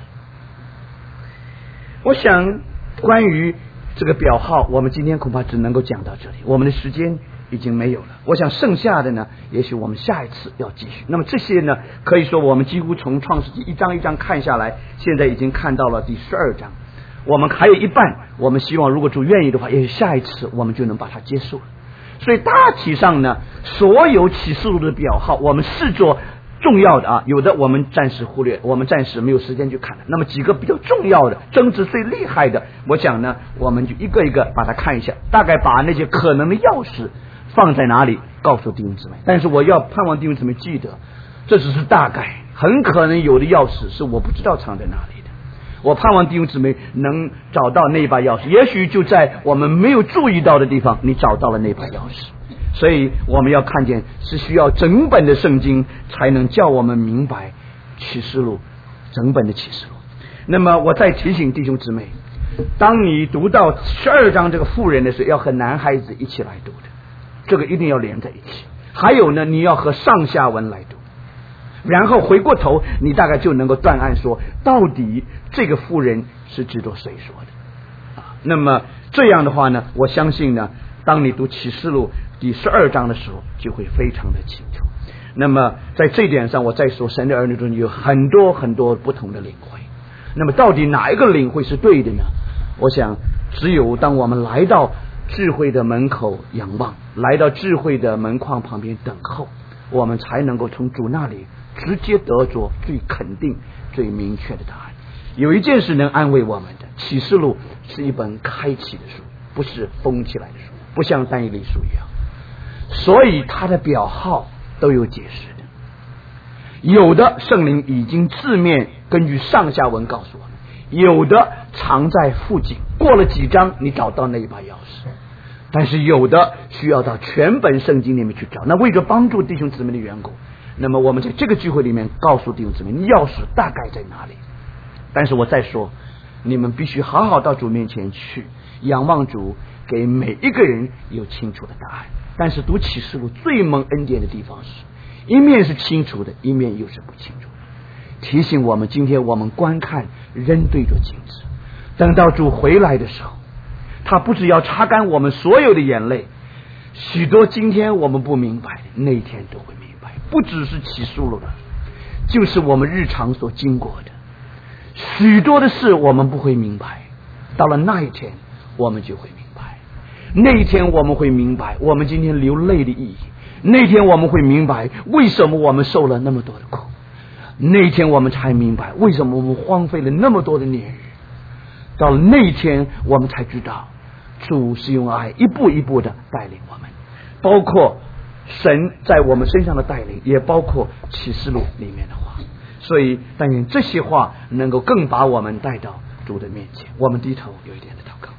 [SPEAKER 2] 我想关于这个表号，我们今天恐怕只能够讲到这里，我们的时间已经没有了。我想剩下的呢，也许我们下一次要继续。那么这些呢，可以说我们几乎从创世纪一章一章看下来，现在已经看到了第12章，我们还有一半，我们希望如果主愿意的话，也许下一次我们就能把它结束了。所以大体上呢，所有启示录的表号我们视作重要的有的我们暂时忽略，我们暂时没有时间去看的。那么几个比较重要的、争执最厉害的，我想呢，我们就一个一个把它看一下，大概把那些可能的钥匙放在哪里，告诉弟兄姊妹。但是我要盼望弟兄姊妹记得，这只是大概，很可能有的钥匙是我不知道藏在哪里的。我盼望弟兄姊妹能找到那把钥匙，也许就在我们没有注意到的地方，你找到了那把钥匙。所以我们要看见是需要整本的圣经才能叫我们明白启示录，整本的启示录。那么我再提醒弟兄姊妹，当你读到12章这个妇人的时候，要和男孩子一起来读的，这个一定要连在一起。还有呢，你要和上下文来读，然后回过头你大概就能够断案说，到底这个妇人是指着谁说的那么这样的话呢，我相信呢，当你读启示录第12章的时候，就会非常的清楚。那么在这一点上，我再说，神的儿女中有很多很多不同的领会。那么到底哪一个领会是对的呢？我想只有当我们来到智慧的门口仰望，来到智慧的门框旁边等候，我们才能够从主那里直接得着最肯定、最明确的答案。有一件事能安慰我们的，启示录是一本开启的书，不是封起来的书，不像但以理书一样，所以它的表号都有解释的。有的圣灵已经字面根据上下文告诉我们，有的藏在附近，过了几章你找到那一把钥匙，但是有的需要到全本圣经里面去找。那为着帮助弟兄姊妹的缘故，那么我们在这个聚会里面告诉弟兄姊妹钥匙大概在哪里。但是我再说， 你们必须好好到主面前去仰望主，给每一个人有清楚的答案。但是读启示录最蒙恩典的地方是，一面是清楚的，一面又是不清楚的，提醒我们今天我们观看仍对着镜子，等到主回来的时候，他不只要擦干我们所有的眼泪，许多今天我们不明白的，那一天都会明白。不只是启示录的，就是我们日常所经过的许多的事我们不会明白，到了那一天我们就会明白。那一天我们会明白我们今天流泪的意义，那天我们会明白为什么我们受了那么多的苦，那天我们才明白为什么我们荒废了那么多的年日。到了那一天我们才知道主是用爱一步一步的带领我们，包括神在我们身上的带领，也包括启示录里面的话。所以但愿这些话能够更把我们带到主的面前。我们低头有一点的祷告。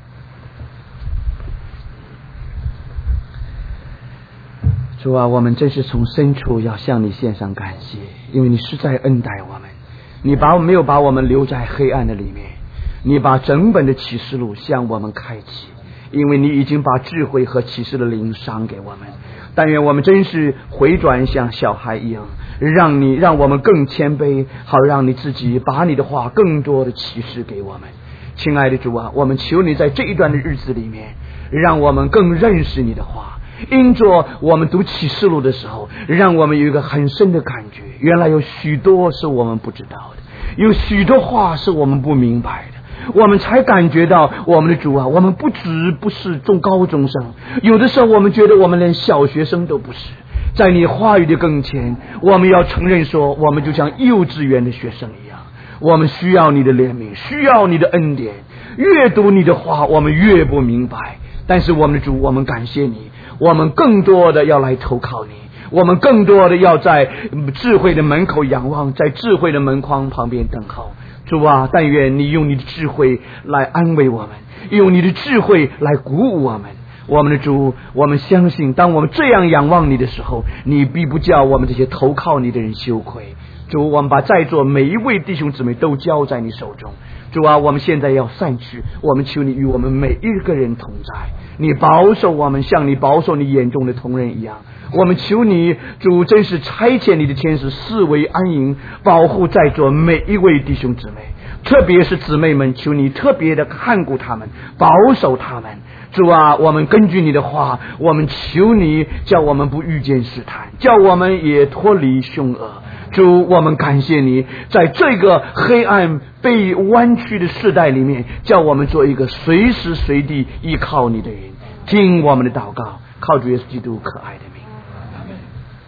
[SPEAKER 2] 主啊，我们真是从深处要向你献上感谢，因为你实在恩待我们，你没有把我们留在黑暗的里面，你把整本的启示录向我们开启，因为你已经把智慧和启示的灵赏给我们。但愿我们真是回转像小孩一样，让我们更谦卑，好让你自己把你的话更多的启示给我们。亲爱的主啊，我们求你在这一段的日子里面，让我们更认识你的话，因着我们读启示录的时候，让我们有一个很深的感觉，原来有许多是我们不知道的，有许多话是我们不明白的，我们才感觉到我们的主啊，我们不是高中生，有的时候我们觉得我们连小学生都不是。在你话语的跟前，我们要承认说，我们就像幼稚园的学生一样，我们需要你的怜悯，需要你的恩典。越读你的话，我们越不明白，但是我们的主，我们感谢你，我们更多的要来投靠你，我们更多的要在智慧的门口仰望，在智慧的门框旁边等候。主啊，但愿你用你的智慧来安慰我们，用你的智慧来鼓舞我们。我们的主，我们相信当我们这样仰望你的时候，你必不叫我们这些投靠你的人羞愧。主，我们把在座每一位弟兄姊妹都交在你手中。主啊，我们现在要散去，我们求你与我们每一个人同在，你保守我们，像你保守你眼中的同人一样。我们求你，主，真是差遣你的天使四围安营，保护在座每一位弟兄姊妹，特别是姊妹们，求你特别的看顾他们，保守他们。主啊，我们根据你的话，我们求你叫我们不遇见试探，叫我们也脱离凶恶。主，我们感谢你，在这个黑暗被弯曲的世代里面，叫我们做一个随时随地依靠你的人。听我们的祷告，靠主耶稣基督可爱的名。